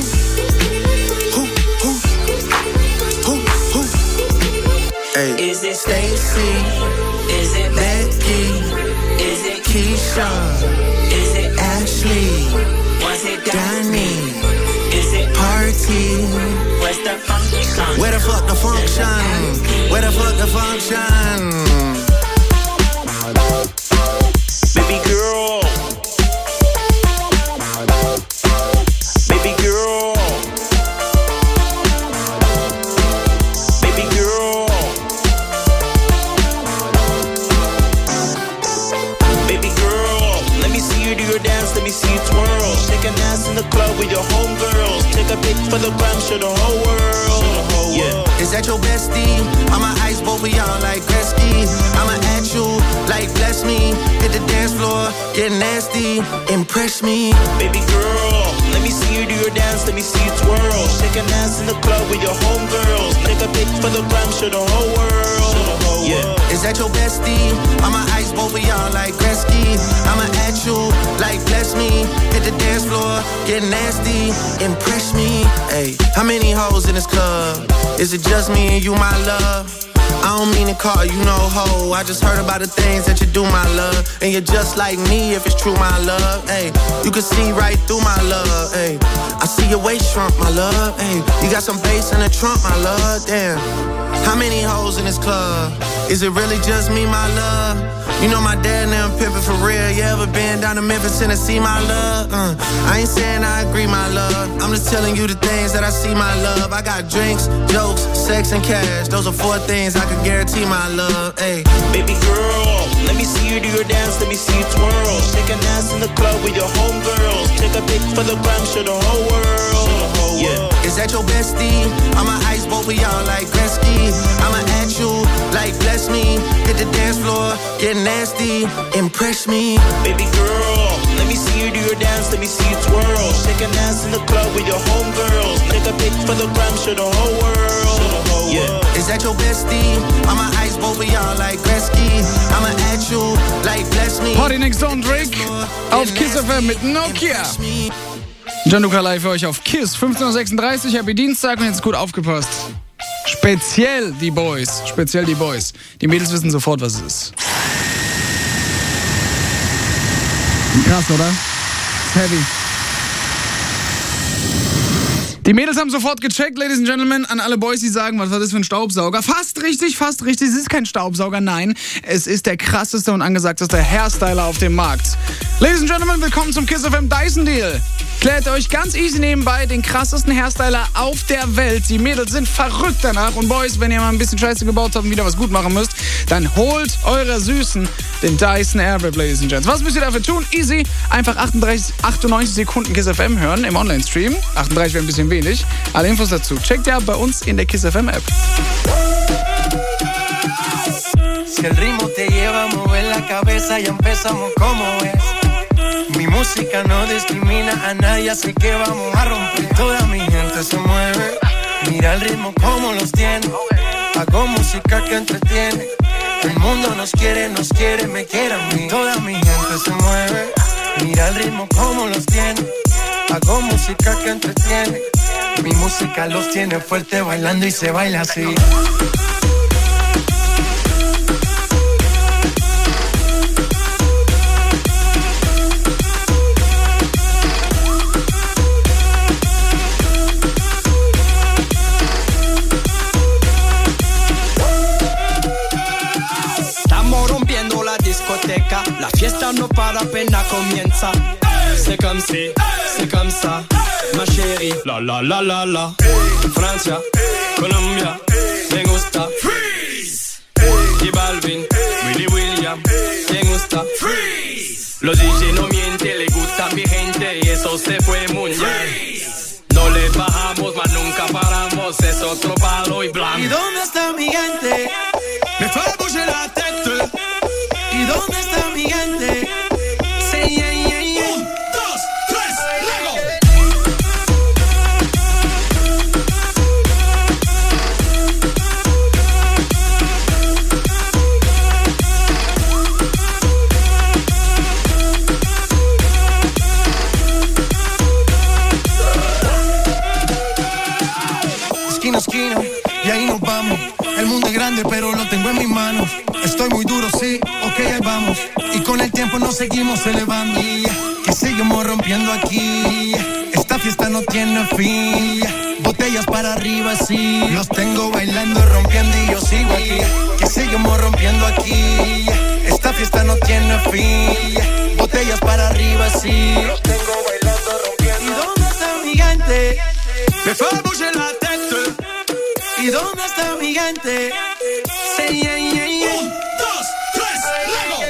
Hey. Is it Stacy? Is it Becky? Is it Keisha? Is it Ashley? Was it Danny? Is it Party? Where's the function? Where the fuck the function? Where the fuck the function? Baby girl. Baby girl. Baby girl. Baby girl. Let me see you do your dance, let me see you twirl. Shake an ass in the club with your homegirls. Take a pic for the gram, show the whole world. Yeah. Is that your bestie? I'ma ice both of y'all like Gretzky. I'ma at you like bless me. Hit the dance floor, get nasty, impress me. Baby girl, let me see you do your dance, let me see you twirl. Shake an ass in the club with your homegirls. Take a pic for the gram, show the whole world. Yeah. Is that your bestie? I'ma ice both of y'all like Gretzky. I'ma at you like bless me. Hit the dance floor, get nasty, impress me. Hey, how many hoes in this club? Is it just me and you, my love? I don't mean to call you no hoe. I just heard about the things that you do, my love. And you're just like me if it's true, my love. Hey, you can see right through my love. Hey, I see your waist shrunk, my love. Hey, you got some bass in the trunk, my love. Damn, how many hoes in this club? Is it really just me, my love? You know my dad now pimpin' for real. You ever been down to Memphis, Tennessee, my love? I ain't saying I agree, my love. I'm just telling you the things that I see, my love. I got drinks, jokes, sex, and cash. Those are 4 things I can guarantee, my love. Hey, baby girl, let me see you do your dance, let me see you twirl. Shake an ass in the club with your homegirls. Take a pic for the gram, show the whole world. Yeah. Is that your bestie? I'ma ice both of y'all like Gretzky. I'ma at you like bless me. Hit the dance floor, get nasty, impress me. Baby girl, let me see you do your dance, let me see you twirl. Shake an ass in the club with your homegirls. Take a pic for the gram, show the whole world. Yeah. Is that your bestie? I'ma ice both of y'all like Gretzky. I'ma at you like bless me. Party Next Door, Drake auf Kiss FM mit Nokia. Gianluca live für euch auf KISS, 15:36 Uhr, Happy Dienstag und jetzt gut aufgepasst. Speziell die Boys. Die Mädels wissen sofort, was es ist. Krass, oder? Heavy. Die Mädels haben sofort gecheckt, Ladies and Gentlemen, an alle Boys, die sagen, was war das für ein Staubsauger? Fast richtig. Es ist kein Staubsauger, nein. Es ist der krasseste und angesagteste Hairstyler auf dem Markt. Ladies and Gentlemen, willkommen zum Kiss FM Dyson Deal. Klärt euch ganz easy nebenbei den krassesten Hairstyler auf der Welt. Die Mädels sind verrückt danach. Und Boys, wenn ihr mal ein bisschen Scheiße gebaut habt und wieder was gut machen müsst, dann holt eure Süßen den Dyson Airwrap, Ladies and Gents. Was müsst ihr dafür tun? Easy. Einfach 98 Sekunden Kiss FM hören im Online-Stream. 38 wäre ein bisschen wenig. Alle Infos dazu checkt ihr bei uns in der Kiss FM App. Si el ritmo te lleva a mover la cabeza, ya empezamos como es. Mi música no discrimina a nadie, así que vamos a romper. Toda mi gente se mueve, mira el ritmo como los tiene. Hago música que entretiene. El mundo nos quiere, me quiere a mí. Toda mi gente se mueve, mira el ritmo como los tiene. Hago música que entretiene. Mi música los tiene fuerte bailando y se baila así. Estamos rompiendo la discoteca, la fiesta no para, apenas comienza. C'est comme si, c'est comme ça, ma chérie. La la la la la. Francia, Colombia, me gusta. Freeze. Y Balvin, Willy William, me gusta. Freeze. Los DJ no mienten, le gusta mi gente y eso se fue muy bien. No le bajamos, mas nunca paramos, es otro palo y blanco. ¿Y dónde está mi gente? Me fue a bouger la tête. ¿Y dónde está mi gente? Sí, yeah, yeah, yeah. 1, 2, 3, luego. Esquina a esquina, y ahí nos vamos. El mundo es grande, pero lo tengo en mis manos. Estoy muy duro, sí, ok, ahí vamos. Y con el tiempo nos seguimos elevando. Que seguimos rompiendo aquí. Esta fiesta no tiene fin. Botellas para arriba, sí. Los tengo bailando, rompiendo y yo sigo aquí. Que seguimos rompiendo aquí. Esta fiesta no tiene fin. Botellas para arriba, sí. Los tengo bailando, rompiendo. ¿Y dónde está mi gente? Me fue a bouger la tête. ¿Y dónde está mi gente? Sí, yeah, yeah, yeah. 1, 2, 3, luego.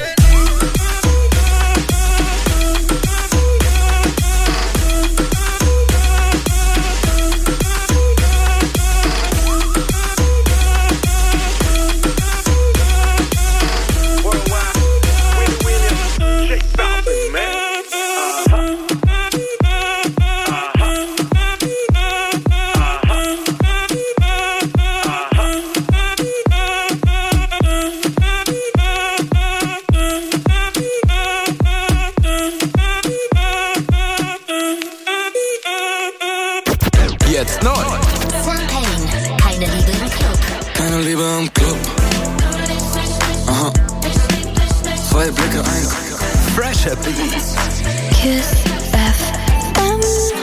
Jetzt neu. Champagne, keine Liebe im Club. Keine Liebe im Club. Aha. 2 Blicke, ein Fresher Beats. Kiss FM.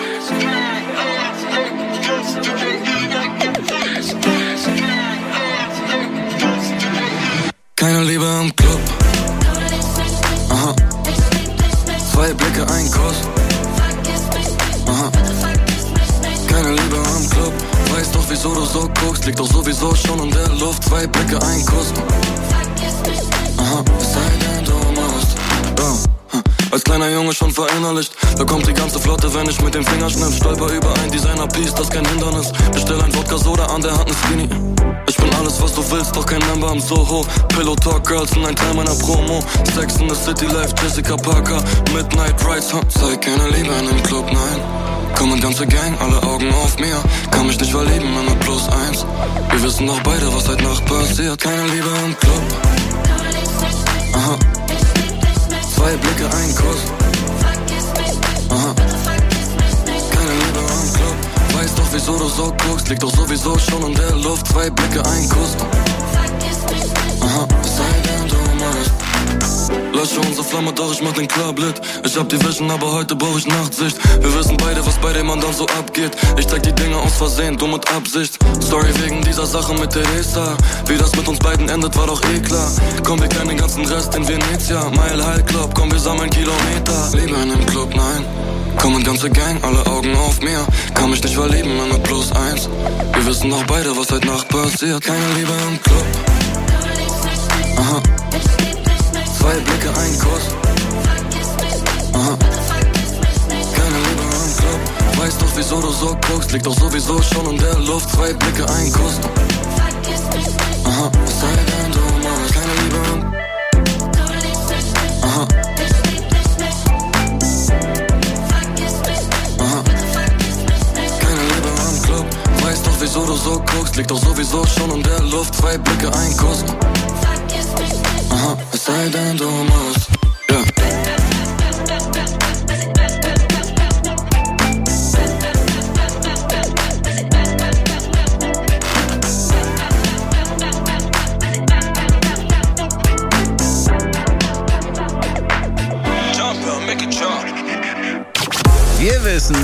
Keine Liebe im Club. Aha. 2 Blicke, ein Kuss. Aha. Keine Liebe im Club. Weiß doch, wieso du so guckst. Liegt doch sowieso schon in der Luft. 2 Blicke, ein Kuss. Aha. Es sei denn, du musst. Ja. Als kleiner Junge schon verinnerlicht. Da kommt die ganze Flotte, wenn ich mit dem Finger schnipp. Stolper über ein Designer-Piece, das kein Hindernis. Bestell ein Wodka-Soda, an der Hand ein Skinny. Ich bin alles, was du willst, doch kein Member im Soho. Pillow Talk Girls sind ein Teil meiner Promo. Sex in the City Life, Jessica Parker. Midnight Rides, zeig keine Liebe in dem Club, nein. Komm und ganze Gang, alle Augen auf mir. Kann mich nicht verlieben, immer +1. Wir wissen doch beide, was heute Nacht passiert. Keine Liebe im Club. Aha. 2 Blicke, ein Kuss. Aha. Keine Liebe im Club. Weiß doch, wieso du so guckst. Liegt doch sowieso schon in der Luft. 2 Blicke, ein Kuss. Aha. Es sei denn, du musst. Lösche unsere Flamme, doch ich mach den Club lit. Ich hab die Vision, aber heute brauch ich Nachtsicht. Wir wissen beide, was bei dem anderen so abgeht. Ich zeig die Dinge aus Versehen, du mit Absicht. Story wegen dieser Sache mit Teresa. Wie das mit uns beiden endet, war doch eh klar. Komm, wir kennen den ganzen Rest in Venezia. Mile High Club, komm, wir sammeln Kilometer. Liebe in dem Club, nein. Komm und ganze Gang, alle Augen auf mir. Kann mich nicht verlieben, immer +1. Wir wissen doch beide, was heute Nacht passiert. Keine Liebe im Club. Aha. 2 Blicke, ein Kuss. Aha. Keine Liebe im Club. Weiß doch, wieso du so guckst. Liegt doch sowieso schon in der Luft. 2 Blicke, ein Kuss. Aha. Es sei denn, du musst. Keine Liebe im Aha. Aha. Keine Liebe im Club. Weiß doch, wieso du so guckst. Liegt doch sowieso schon in der Luft. 2 Blicke, ein Kuss. Aha, es sei denn, du musst. Ja.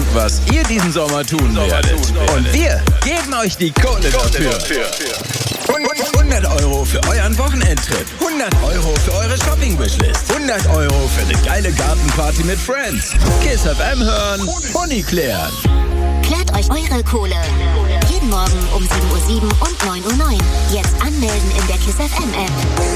was ihr diesen Sommer tun werdet. Und wir geben euch die Kohle dafür. 100 € für euren Wochenendtrip. 100 € für eure Shopping-Wishlist. 100 € für eine geile Gartenparty mit Friends. Kiss FM hören, Pony klären. Klärt euch eure Kohle. Jeden Morgen um 7:07 Uhr und 9:09 Uhr. Jetzt anmelden in der Kiss FM App.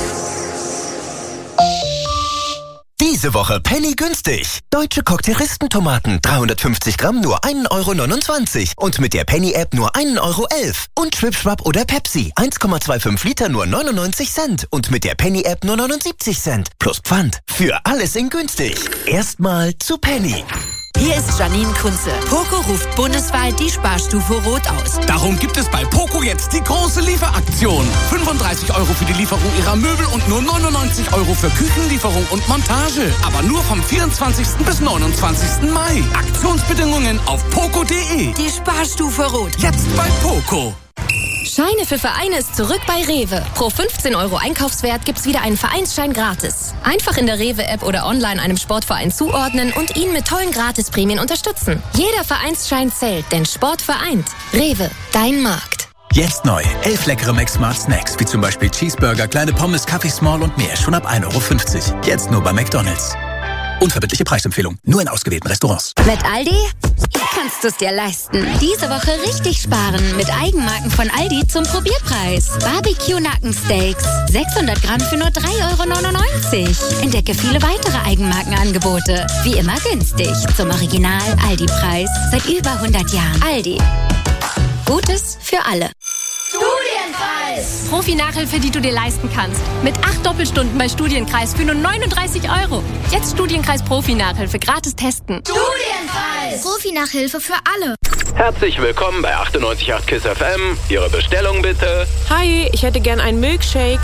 Diese Woche Penny günstig. Deutsche Cocktailistentomaten 350 Gramm nur 1,29 € und mit der Penny-App nur 1,11 € und Schwipschwapp oder Pepsi 1,25 Liter nur 99 Cent und mit der Penny-App nur 79 Cent plus Pfand. Für alles in günstig. Erstmal zu Penny. Hier ist Janine Kunze. Poco ruft bundesweit die Sparstufe Rot aus. Darum gibt es bei Poco jetzt die große Lieferaktion. 35 € für die Lieferung ihrer Möbel und nur 99 € für Küchenlieferung und Montage. Aber nur vom 24. bis 29. Mai. Aktionsbedingungen auf poco.de. Die Sparstufe Rot. Jetzt bei Poco. Scheine für Vereine ist zurück bei Rewe. Pro 15 € Einkaufswert gibt's wieder einen Vereinsschein gratis. Einfach in der Rewe-App oder online einem Sportverein zuordnen und ihn mit tollen Gratisprämien unterstützen. Jeder Vereinsschein zählt, denn Sport vereint. Rewe, dein Markt. Jetzt neu. 11 leckere Mac Smart Snacks, wie zum Beispiel Cheeseburger, kleine Pommes, Kaffee Small und mehr. Schon ab 1,50 €. Jetzt nur bei McDonald's. Unverbindliche Preisempfehlung. Nur in ausgewählten Restaurants. Mit Aldi kannst du es dir leisten. Diese Woche richtig sparen mit Eigenmarken von Aldi zum Probierpreis. Barbecue-Nackensteaks. 600 Gramm für nur 3,99 €. Entdecke viele weitere Eigenmarkenangebote. Wie immer günstig. Zum Original-Aldi-Preis. Seit über 100 Jahren. Aldi. Gutes für alle. Studienkreis! Profi-Nachhilfe, die du dir leisten kannst. Mit 8 Doppelstunden bei Studienkreis für nur 39 €. Jetzt Studienkreis Profi-Nachhilfe gratis testen. Studienkreis! Profi-Nachhilfe für alle. Herzlich willkommen bei 98.8 Kiss FM. Ihre Bestellung bitte. Hi, ich hätte gern einen Milkshake.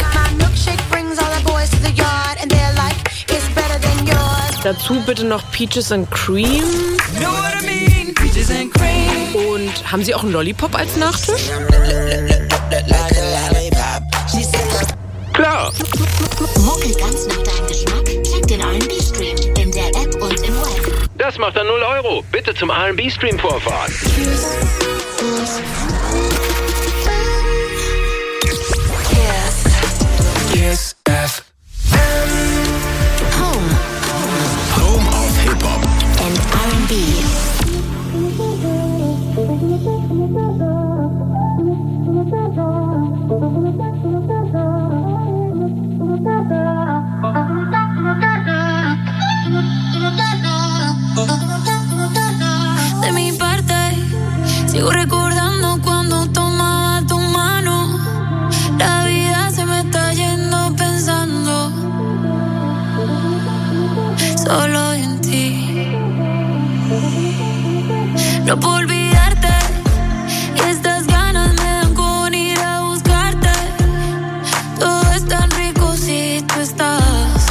Dazu bitte noch Peaches and Cream. Und haben Sie auch einen Lollipop als Nachtisch? Klar. Muckel ganz nach deinem Geschmack. Check den R&B-Stream in der App und im Web. Das macht dann 0 €. Bitte zum R&B-Stream vorfahren. Kiss FM. Home of Hip-Hop and R&B. De mi parte, sigo recordando cuando tomaba tu mano. La vida se me está yendo pensando solo en ti. No puedo olvidarte y estas ganas me dan con ir a buscarte. Todo es tan rico si tú estás.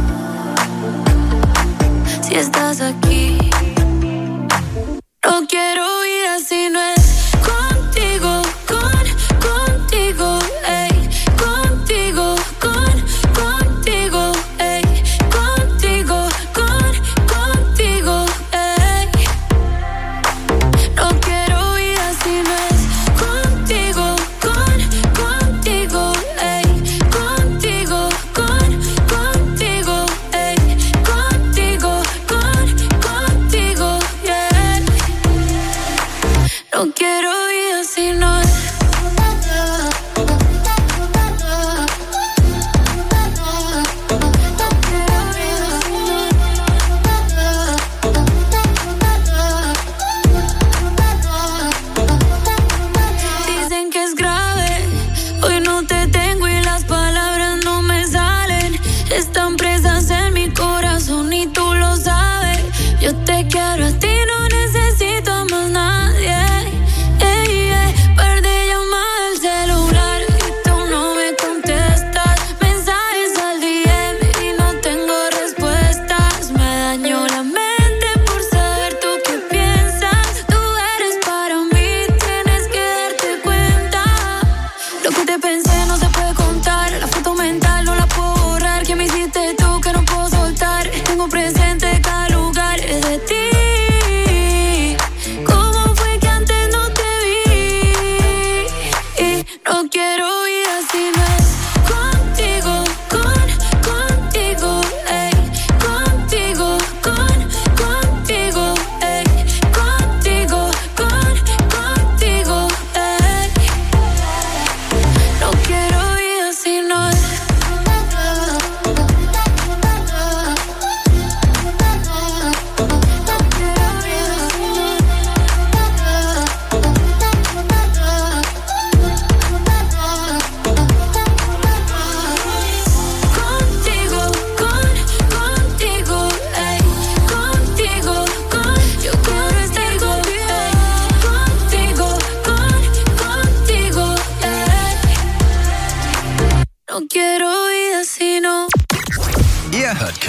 Si estás aquí. No quiero vida si no es contigo, contigo, ey, contigo, contigo, ey, contigo, contigo, ey. No quiero vida si no es contigo, contigo, ey, contigo, contigo, ey, contigo, contigo, yeah. No quiero vida si no es. Dicen que es grave, hoy no te tengo y las palabras no me salen. Están presas en mi corazón y tú lo sabes. Yo te quiero a ti, no necesito más nadie.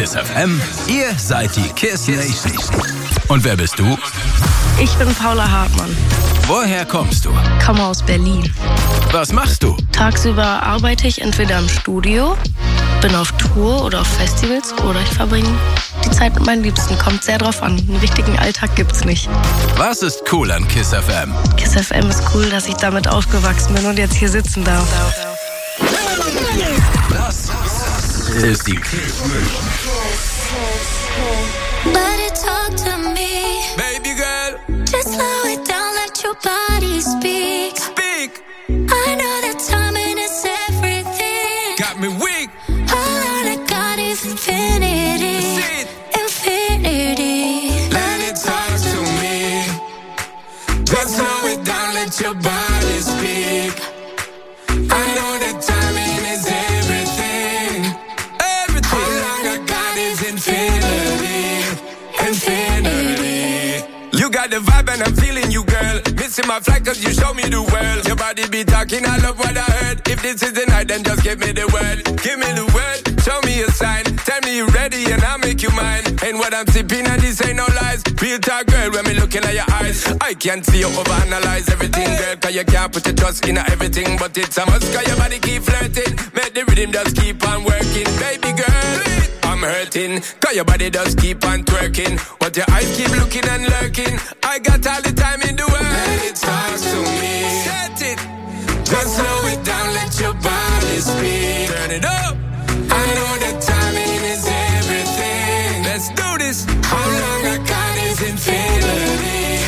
KISS FM. Ihr seid die KISS Nation. Und wer bist du? Ich bin Paula Hartmann. Woher kommst du? Komme aus Berlin. Was machst du? Tagsüber arbeite ich entweder im Studio, bin auf Tour oder auf Festivals oder ich verbringe die Zeit mit meinen Liebsten. Kommt sehr drauf an. Einen richtigen Alltag gibt's nicht. Was ist cool an KISS FM? KISS FM ist cool, dass ich damit aufgewachsen bin und jetzt hier sitzen darf. Das ist die KISS Mission. Let it talk to me, baby girl. Just slow it down, let your body speak. I know that timing is everything. Got me weak. All I got is infinity. Infinity. Let it talk to me. Just slow it down, let your body speak. I know that timing is everything. Everything. All I got is infinity. Infinity. You got the vibe and I'm feeling you, girl. Missing my flight cause you show me the world. Your body be talking, I love what I heard. If this is the night, then just give me the word. Give me the word, show me a sign. Tell me you're ready and I'll make you mine. Ain't what I'm sipping and this ain't no lies. Real talk, girl, when me looking at your eyes. I can't see you overanalyze everything, girl. Cause you can't put your trust in everything. But it's a must cause your body keep flirting. Make the rhythm just keep on working. Baby girl, I'm hurting. Cause your body does keep on twerking. But your eyes keep looking and lurking. I got all the time in the world. Let it talk to me. Set it. Just slow it down, let your body speak. Turn it up. I know that timing is everything. Let's do this. How long I got is infinity.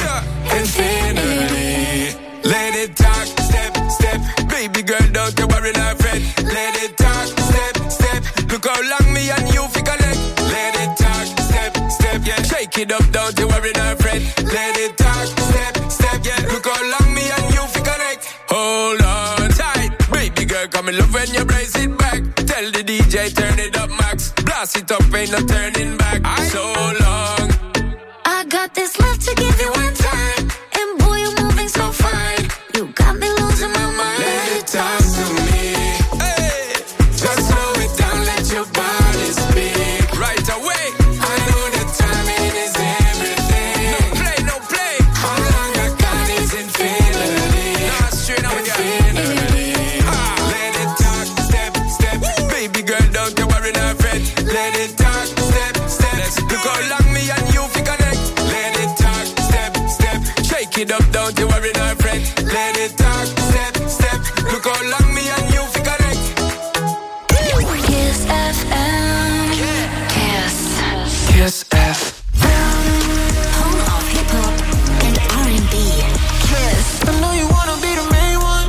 Infinity. Let it talk, step, step. Baby girl, don't you worry, not fret. Let it talk, step, step. Look how long me and you fi connect. Let it talk, step, step, yeah. Shake it up, don't you worry, not fret. Let it talk, step, step, yeah. Look how long me and you fi connect. Hold on tight, baby girl, come in love when you brace it back. Tell the DJ turn it up max. Blast it up, ain't no turning back. So long. I got this love to give you one time. And boy, you're moving so fine. You got me losing my mind. Let it talk to me. Hey, just slow it down, let your body speak. Right away. I know that timing is everything. No play, no play. How long I got is infinity. Nah, straight up infinity. Let it talk, step, step. Woo. Baby girl, don't you worry, not fret. Let it talk, step, step. Look how long me and you fi connect. Let it talk, step, step. Shake it up, don't you worry, not fret. Let it talk, step, step. Look how long me and you fi connect. Kiss FM. Kiss. Kiss F. Home of Hip Hop and R&B. Kiss. I know you wanna be the main one.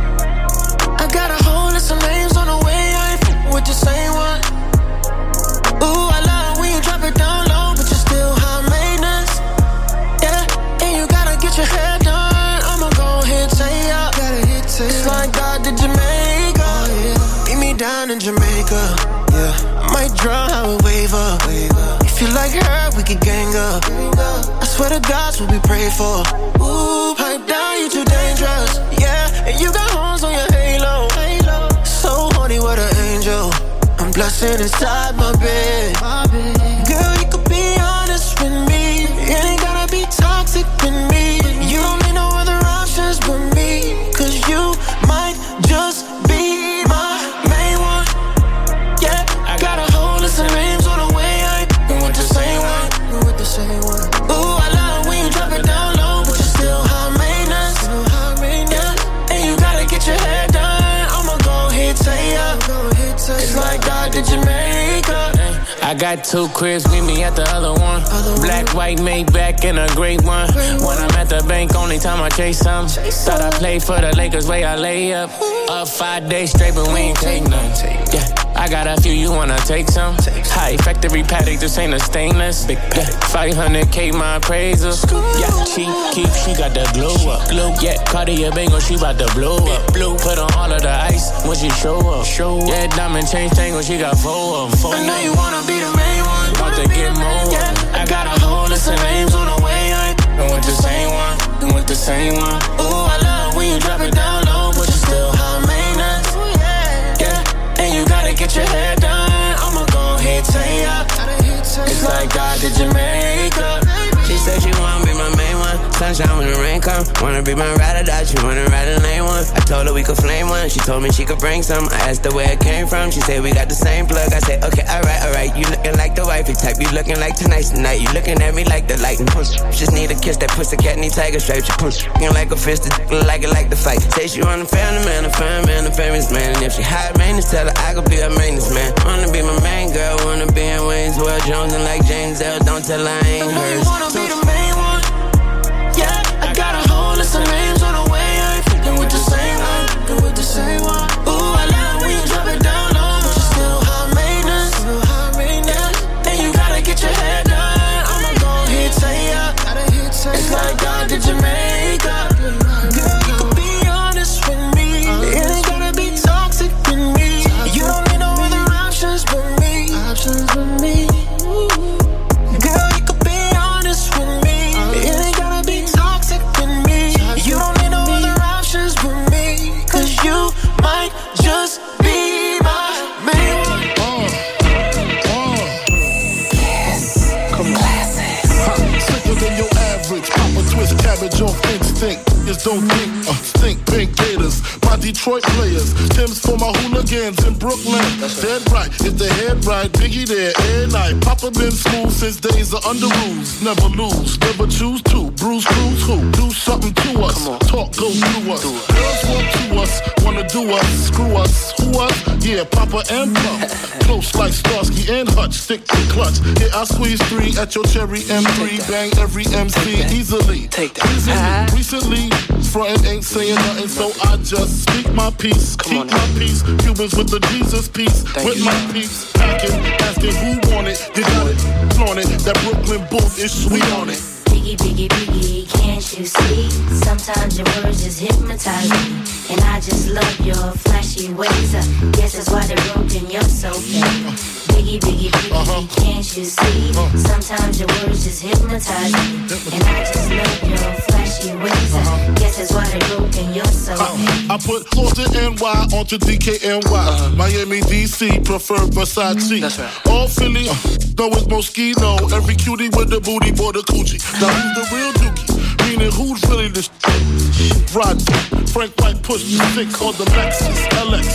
I got a whole list of names on the way. I ain't with the same one. Ooh, I love when you drop it down low, but you're still high maintenance. Yeah, and you gotta get your hair done. I'ma go ahead and say ya. It's like God did Jamaica. Meet me down in Jamaica. Yeah, I might draw how we wave up. If you like her, we could gang up. I swear to God's what we pray for. Ooh, pipe down, you too dangerous. Yeah, and you got horns on your halo. So horny, what an angel. I'm blushing inside my bed. Girl, you could be honest with me. It ain't gotta be toxic with me. You don't need no other options but me. Cause you might just be my main one. Yeah, I got a whole list of names on the way. I ain't with the same one. Ooh, I love when you drop it down low, but you're still high maintenance. Yeah, and you gotta get your hair done. I'ma go ahead, say ya. It's like God did Jamaica. I got two cribs, meet me at the other one. Black, white, Maybach, and a great one. When I'm at the bank, only time I chase some. Thought I played for the Lakers, way I lay up. Up 5 days straight, but we ain't take none. Yeah, I got a few, you wanna take some? High factory paddock, this ain't a stainless. Yeah, 500K my appraisal. Yeah, she got the glow up. Yeah, Cartier Bangle, she bout to blow up. Put on all of the ice when she show up. Yeah, diamond chain tangle, she got 4 of them. I know you wanna be the main one. About to get more. Yeah, I got a whole list of names on the way. I ain't with the same one. With the same one. Ooh, I love when you drop it down low, but you still high maintenance. Yeah, and you gotta get your hair done. I'ma go ahead, say ya. Jamaica. She said she wanna be my main one. Sunshine when the rain come. Wanna be my ride or die, she wanna ride a lane one. I told her we could flame one. She told me she could bring some. I asked her where it came from. She said we got the same plug. I said okay, alright. You looking like the wifey type. You looking like tonight's the night. You looking at me like the light and push. Just need a kiss. That pussy cat need tiger stripes. She push. Looking like a fist. Like it like the fight. Say she want a family man, a fine man, a famous man. And if she high maintenance, tell her I could be her maintenance man. Wanna be my main girl. Wanna be in Wayne's World. Jones and like James L. Don't tell her I ain't hers. Wanna be the main one. Yeah, I got a whole list of names on the way. I ain't fucking with the same one. Fucking with the same one. Ooh, I love when you drop it down low, but you still high maintenance. Then you gotta get your head done. I'ma go ahead, say ya. It's like God to Jamaica. Girl, you can be honest with me. It ain't gotta be toxic with me. You don't need no other options but me. Options with me. Girl, you can be honest with me. It ain't gotta be toxic with me. You don't need no other options but me. Cause you might just be my main one. Yes. Come on. Sicker than your average. Papa twist cabbage off instinct. Just don't think pink gators. My Detroit players. Tim's for my hooligans in Brooklyn. Dead right. If the head right, Biggie there every night. Papa been smooth since days of under rules. Never lose, never choose to. Bruise, cruise, who? Do something to us. Talk, go through us. Girls want to us, wanna do us. Screw us, who us? Yeah, Papa and Pop. Close like Starsky and Hutch. Stick to clutch. Yeah, I squeeze 3 at your cherry M3. Bang every MC easily. Take that. Recently, frontin' ain't saying nothing, so I just speak my peace. Keep my peace. Cubans with the Jesus peace. With my peace. Packing, asking who want it. You got it, flaunt it. That Brooklyn booth is sweet on it. Biggie, biggie, biggie, can't you see? Sometimes your words just hypnotize me. And I just love your flashy ways. Guess that's why they're broken, you're so fake. Biggie, biggie, biggie, can't you see? Sometimes your words just hypnotize me. And I just love your flashy ways. Guess that's why they're broken, you're so fake. I put Florida NY onto DKNY. Miami, DC, prefer Versace. That's right. All Philly, know it's Moschino. Every cutie with the booty, boy, the coochie. Now who's the real dookie? Meaning who's really the Rod, Frank White push the 6 on the Lexus LX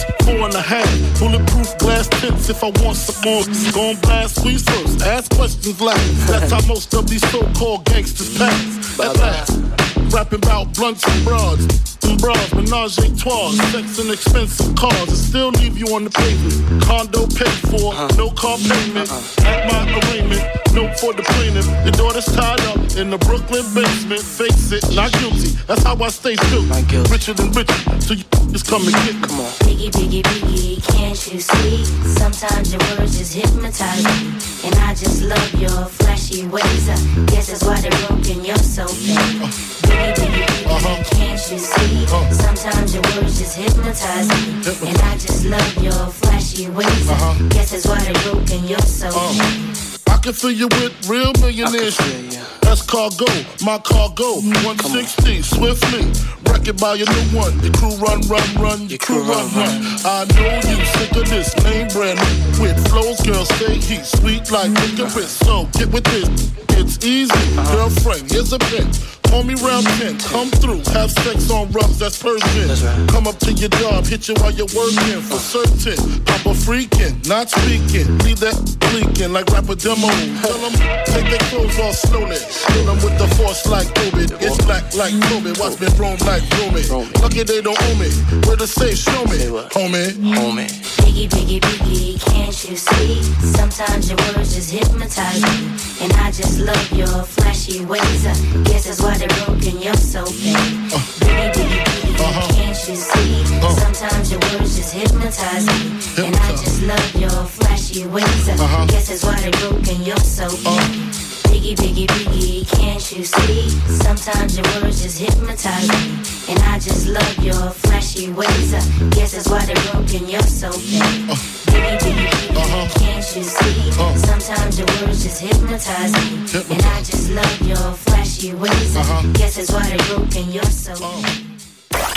4.5. Bulletproof glass tips if I want some more. Gon' blast squeeze first, ask questions last. That's how most of these so-called gangsters pass. At last, rapping about blunts and broads. Some bras, menage a trois, sex and expensive cars, and still leave you on the pavement. Condo paid for, no car payment. At my arraignment, note for the plaintiff. Your daughter's tied up in the Brooklyn basement. Face it, not guilty. That's how I stay still. Richer than richer, so you just come and get me. Come on. Biggie, biggie, biggie, can't you see? Sometimes your words just hypnotize me. And I just love your flashy ways. Guess that's why they're broken, you're so fake. Biggie, biggie, biggie, can't you see? Sometimes your words just hypnotize me. And I just love your flashy ways. Guess that's why they're broken, you're so fake. I can fill you with real millionaires. That's cargo, my cargo. 160, swiftly. Wreck it by your new one. Your crew run. Your crew run. I know you sick of this name brand with flows, girl, stay heat. Sweet like licorice. So get with this. It's easy. Girlfriend, here's a pin. Call me round 10, come through, have sex on rugs, that's Persian. Right. Come up to your job, hit you while you're working, for certain. Papa freaking, not speaking, leave that leaking like rapper demo. Tell them, take their clothes off slowly. Kill them with the force like Ovid. It's black like Kobe, watch me roam like Romy. Lucky they don't owe me, where to say, show me, homie. Biggie, biggie, biggie, can't you see? Sometimes your words just hypnotize me. And I just love your flashy ways. Guess that's why they're broken, you're so fake. Biggie, biggie, biggie, can't you see? Sometimes your words just hypnotize me. And I just love your flashy ways. Guess that's why they're broken, you're so fake. Biggie, biggie, biggie, can't you see? Sometimes your words just hypnotize me. And I just love your flashy ways. Guess that's why they're broken, you're so fake. Biggie, biggie, biggie, can't you see? Sometimes your words just hypnotize me. And I just love your flashy ways. Guess that's why they're broken, you're so fake.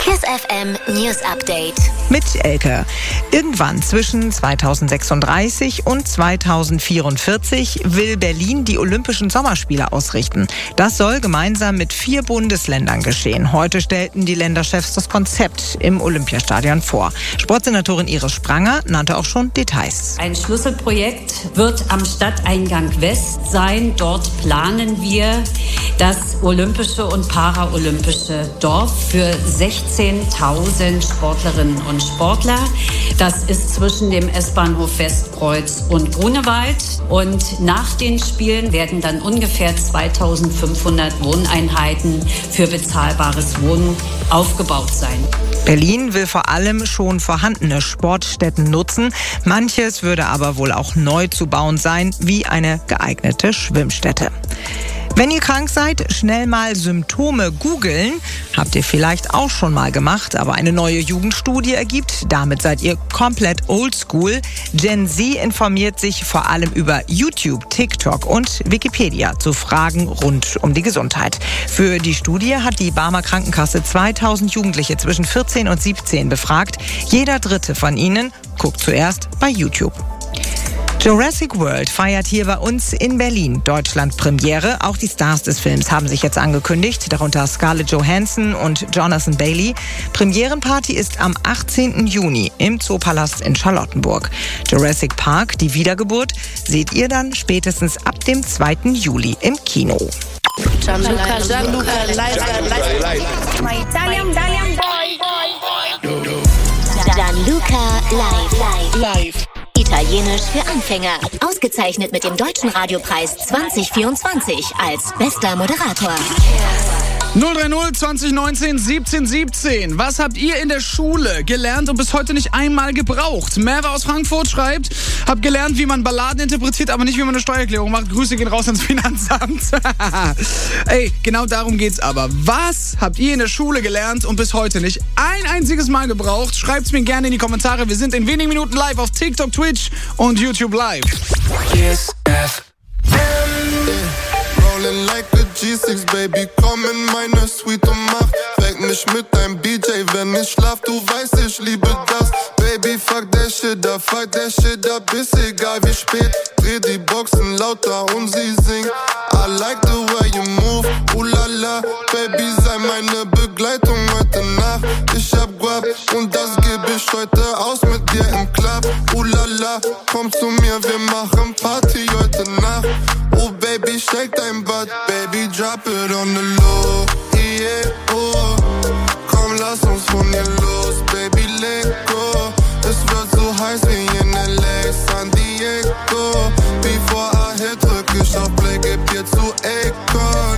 KISS FM News Update. Mit Elke. Irgendwann zwischen 2036 und 2044 will Berlin die Olympischen Sommerspiele ausrichten. Das soll gemeinsam mit 4 Bundesländern geschehen. Heute stellten die Länderchefs das Konzept im Olympiastadion vor. Sportsenatorin Iris Spranger nannte auch schon Details. Ein Schlüsselprojekt wird am Stadteingang West sein. Dort planen wir das olympische und paraolympische Dorf für 16.000 Sportlerinnen und Sportler. Das ist zwischen dem S-Bahnhof Westkreuz und Grunewald. Und nach den Spielen werden dann ungefähr 2.500 Wohneinheiten für bezahlbares Wohnen aufgebaut sein. Berlin will vor allem schon vorhandene Sportstätten nutzen. Manches würde aber wohl auch neu zu bauen sein, wie eine geeignete Schwimmstätte. Wenn ihr krank seid, schnell mal Symptome googeln. Habt ihr vielleicht auch schon mal gemacht, aber eine neue Jugendstudie ergibt, damit seid ihr komplett oldschool. Gen Z informiert sich vor allem über YouTube, TikTok und Wikipedia zu Fragen rund um die Gesundheit. Für die Studie hat die Barmer Krankenkasse 2000 Jugendliche zwischen 14 und 17 befragt. Jeder Dritte von ihnen guckt zuerst bei YouTube. Jurassic World feiert hier bei uns in Berlin Deutschland Premiere. Auch die Stars des Films haben sich jetzt angekündigt, darunter Scarlett Johansson und Jonathan Bailey. Premierenparty ist am 18. Juni im Zoopalast in Charlottenburg. Jurassic Park, die Wiedergeburt, seht ihr dann spätestens ab dem 2. Juli im Kino. Gianluca live. Italienisch für Anfänger. Ausgezeichnet mit dem Deutschen Radiopreis 2024 als bester Moderator. 030 2019 1717. Was habt ihr in der Schule gelernt und bis heute nicht einmal gebraucht? Merve aus Frankfurt schreibt, hab gelernt, wie man Balladen interpretiert, aber nicht, wie man eine Steuererklärung macht. Grüße gehen raus ans Finanzamt. Ey, genau darum geht's aber. Was habt ihr in der Schule gelernt und bis heute nicht ein einziges Mal gebraucht? Schreibt's mir gerne in die Kommentare. Wir sind in wenigen Minuten live auf TikTok, Twitch und YouTube Live. KISS FM. Rolling like a G6, Baby, komm in meine Suite und mach weck mich mit deinem BJ, wenn ich schlaf, du weißt, ich liebe das. Baby, fuck der Shit up, ist egal wie spät. Dreh die Boxen lauter und sie singt. I like the way you move, la, Baby, sei meine Begleitung heute Nacht. Ich hab Guap und das geb ich heute aus mit dir im Club. La, komm zu mir, wir machen Party heute Nacht. Oh Baby, shake dein Butt, Baby, drop it on the low, yeah, oh. Komm, lass uns von hier los, Baby, let go. Es wird so heiß wie in LA, San Diego. Before I hit, drück ich auf Play, geb dir zu Akon.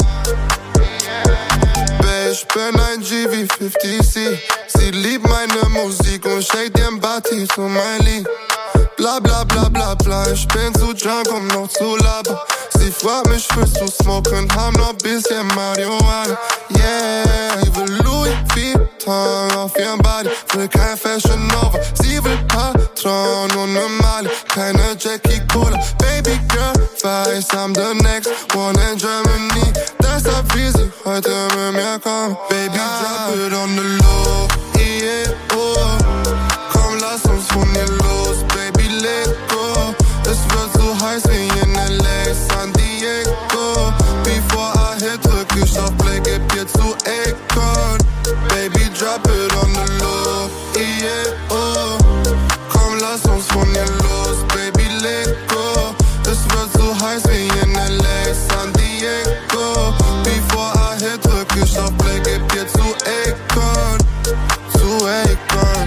Ich bin ein G wie 50C. Sie liebt meine Musik und shake den Body zu mein Lied. Bla bla bla bla bla, ich bin zu drunk, um noch zu labern. Sie fragt mich, willst du smoken, haben noch bisschen Marihuana. Yeah, ich will Louis Vuitton auf ihrem Body, will kein Fashion Nova. Sie will Patron und ne Mali, keine Jackie Cola. Baby girl, weiß, I'm the next one in Germany. Deshalb will sie heute mit mir kommen. Baby, drop it on the low, yeah, oh. Komm, lass uns von hier los, Baby, let go. Es wird so heiß wie in LA, San Diego. Before I hit, drück ich auf Play, geb dir zu Akon. Baby, drop it on the low, yeah, oh. Komm, lass uns von hier los, Baby, let go. Es wird so heiß wie in LA, San Diego. Before I hit, drück ich auf Play, geb dir zu Akon. Zu Akon.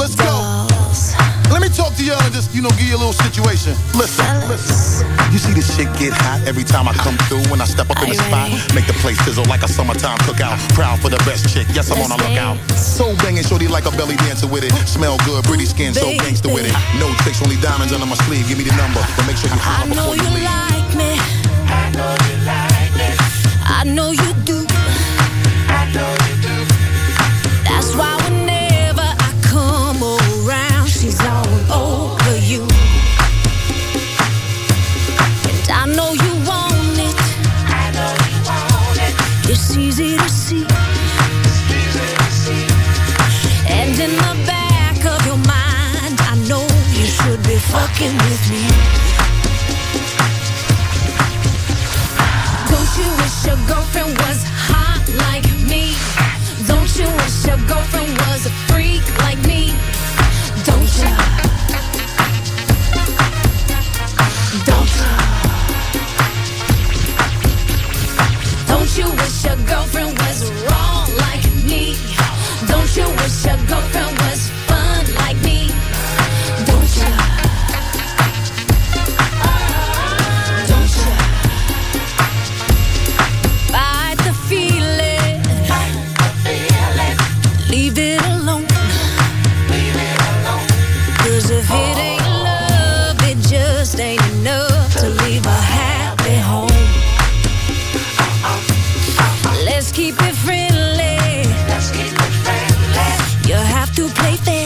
Give you a little situation. Listen. You see this shit shit get hot every time I come through. When I step up in the spot, make the place sizzle like a summertime cookout. Proud for the best chick, yes, I'm on a lookout. So banging, shorty like a belly dancer with it. Smell good, pretty skin, so gangster with it. No tricks, only diamonds under my sleeve. Give me the number, but make sure you holler before you leave. Like me. I know you like me. I know you do. I know you do. That's why whenever I come around, she's all over you. And I know you want it. I know you want it. It's easy to see. And in the back of your mind, I know you should be fucking with me. Don't you wish your girlfriend was hot like me? Don't you wish your girlfriend was a freak like me? Don't you? Don't you? Don't you wish your girlfriend was wrong like me? Don't you wish your girlfriend was fun like me? Don't you? Don't you? Fight the feeling. Leave it alone. Cause if it ain't love, it just ain't enough to leave a happy home. Let's keep it friendly. You have to play fair.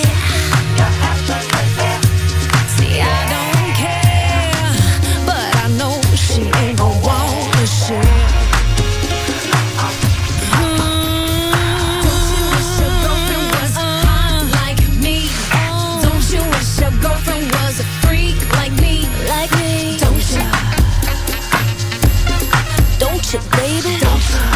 See, I don't care, but I know she ain't gon' wanna share. Don't you wish your girlfriend was hot like me? Don't you wish your girlfriend was a freak like me? Like me? Don't you? Don't you, baby? Don't you?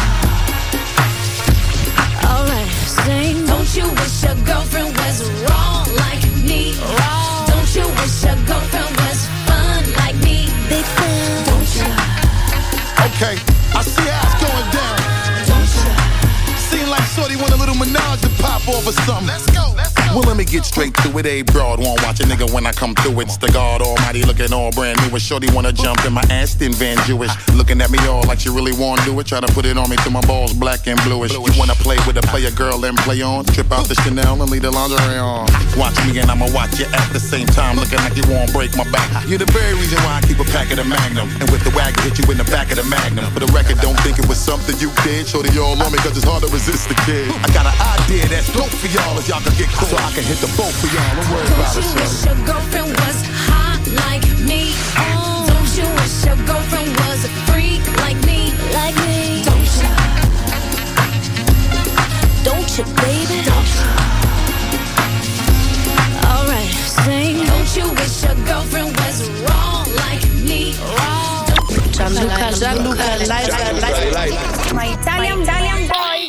Alright, sing. Don't you wish your girlfriend was wrong like me? Wrong. Don't you wish your girlfriend was fun like me? Big fan. Don't you? Okay, I see how it's going down. Don't you? Seem like shorty want a little menage to pop off or something. Let's go, let's go. Well, let me get straight to it. A broad won't watch a nigga when I come through. It's the God Almighty looking all brand new. A shorty wanna jump in my Aston Van Jewish. Looking at me all like she really wanna do it. Try to put it on me till my balls black and bluish. You wanna play with a player girl and play on? Trip out the Chanel and leave the lingerie on. Watch me and I'ma watch you at the same time. Looking like you won't break my back. You're the very reason why I keep a pack of the Magnum. And with the wagon hit you in the back of the Magnum. For the record, don't think it was something you did. Shorty all on me cause it's hard to resist the kid. I got an idea that's dope for y'all if y'all can get caught. So I can hit the boat for y'all. Don't worry about it, Don't you wish your girlfriend was hot like me? Don't you wish your girlfriend was a freak like me? Like me? Don't you? Don't you, baby? Don't you? Alright, sing. Don't you wish your girlfriend was wrong like me? Wrong. Gianluca, live. My Italian boy.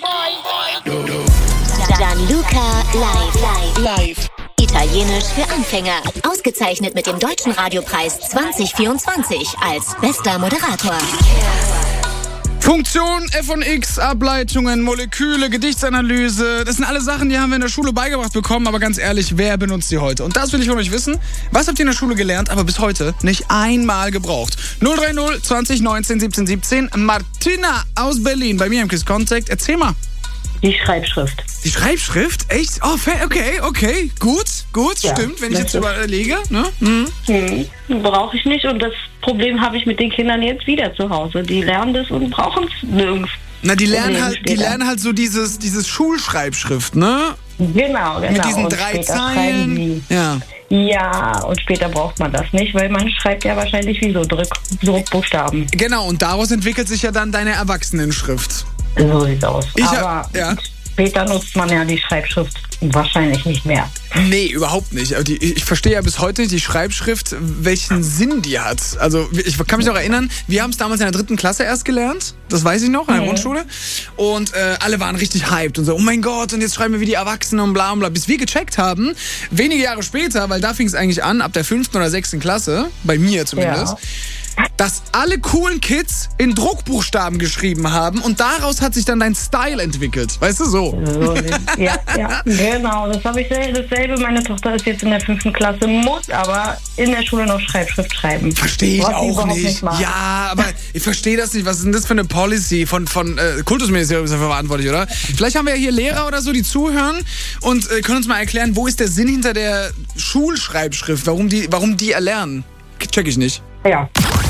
Gianluca live. Italienisch für Anfänger. Ausgezeichnet mit dem Deutschen Radiopreis 2024 als bester Moderator. Funktion, F&X, Ableitungen, Moleküle, Gedichtsanalyse, das sind alle Sachen, die haben wir in der Schule beigebracht bekommen, aber ganz ehrlich, wer benutzt die heute? Und das will ich von euch wissen. Was habt ihr in der Schule gelernt, aber bis heute nicht einmal gebraucht? 030 20 19 17 17. Martina aus Berlin, bei mir im Kiss Contact. Erzähl mal. Die Schreibschrift. Die Schreibschrift? Echt? Oh, okay. Gut, ja, stimmt, wenn ich jetzt überlege. Ne? Brauche ich nicht und das Problem habe ich mit den Kindern jetzt wieder zu Hause. Die lernen das und brauchen es nirgends. Na, die lernen halt so dieses Schulschreibschrift, ne? Genau. Mit diesen und 3 Zeilen. Ja, und später braucht man das nicht, weil man schreibt ja wahrscheinlich wie so Druckbuchstaben. Genau, und daraus entwickelt sich ja dann deine Erwachsenenschrift. So sieht's aus. Aber später nutzt man ja die Schreibschrift wahrscheinlich nicht mehr. Nee, überhaupt nicht. Ich verstehe ja bis heute nicht die Schreibschrift, welchen Sinn die hat. Also ich kann mich noch erinnern, wir haben es damals in der 3. Klasse erst gelernt. Das weiß ich noch, in der Grundschule. Und alle waren richtig hyped und so, oh mein Gott, und jetzt schreiben wir wie die Erwachsenen und bla bla. Bis wir gecheckt haben, wenige Jahre später, weil da fing es eigentlich an, ab der 5. oder 6. Klasse, bei mir zumindest, dass alle coolen Kids in Druckbuchstaben geschrieben haben und daraus hat sich dann dein Style entwickelt. Weißt du, so? Ja, genau. Das habe ich dasselbe. Meine Tochter ist jetzt in der 5. Klasse, muss aber in der Schule noch Schreibschrift schreiben. Verstehe ich auch nicht. Ja, aber ich verstehe das nicht. Was ist denn das für eine Policy von Kultusministerium ist dafür verantwortlich, oder? Vielleicht haben wir ja hier Lehrer oder so, die zuhören und können uns mal erklären, wo ist der Sinn hinter der Schulschreibschrift? Warum die erlernen? Check ich nicht. Ja.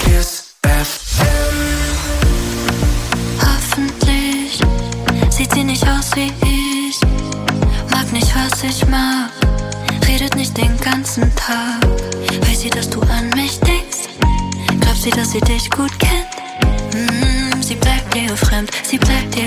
Hoffentlich sieht sie nicht aus wie ich, mag nicht, was ich mag, redet nicht den ganzen Tag. Weiß sie, dass du an mich denkst? Glaubt sie, dass sie dich gut kennt? Sie bleibt dir fremd, sie bleibt dir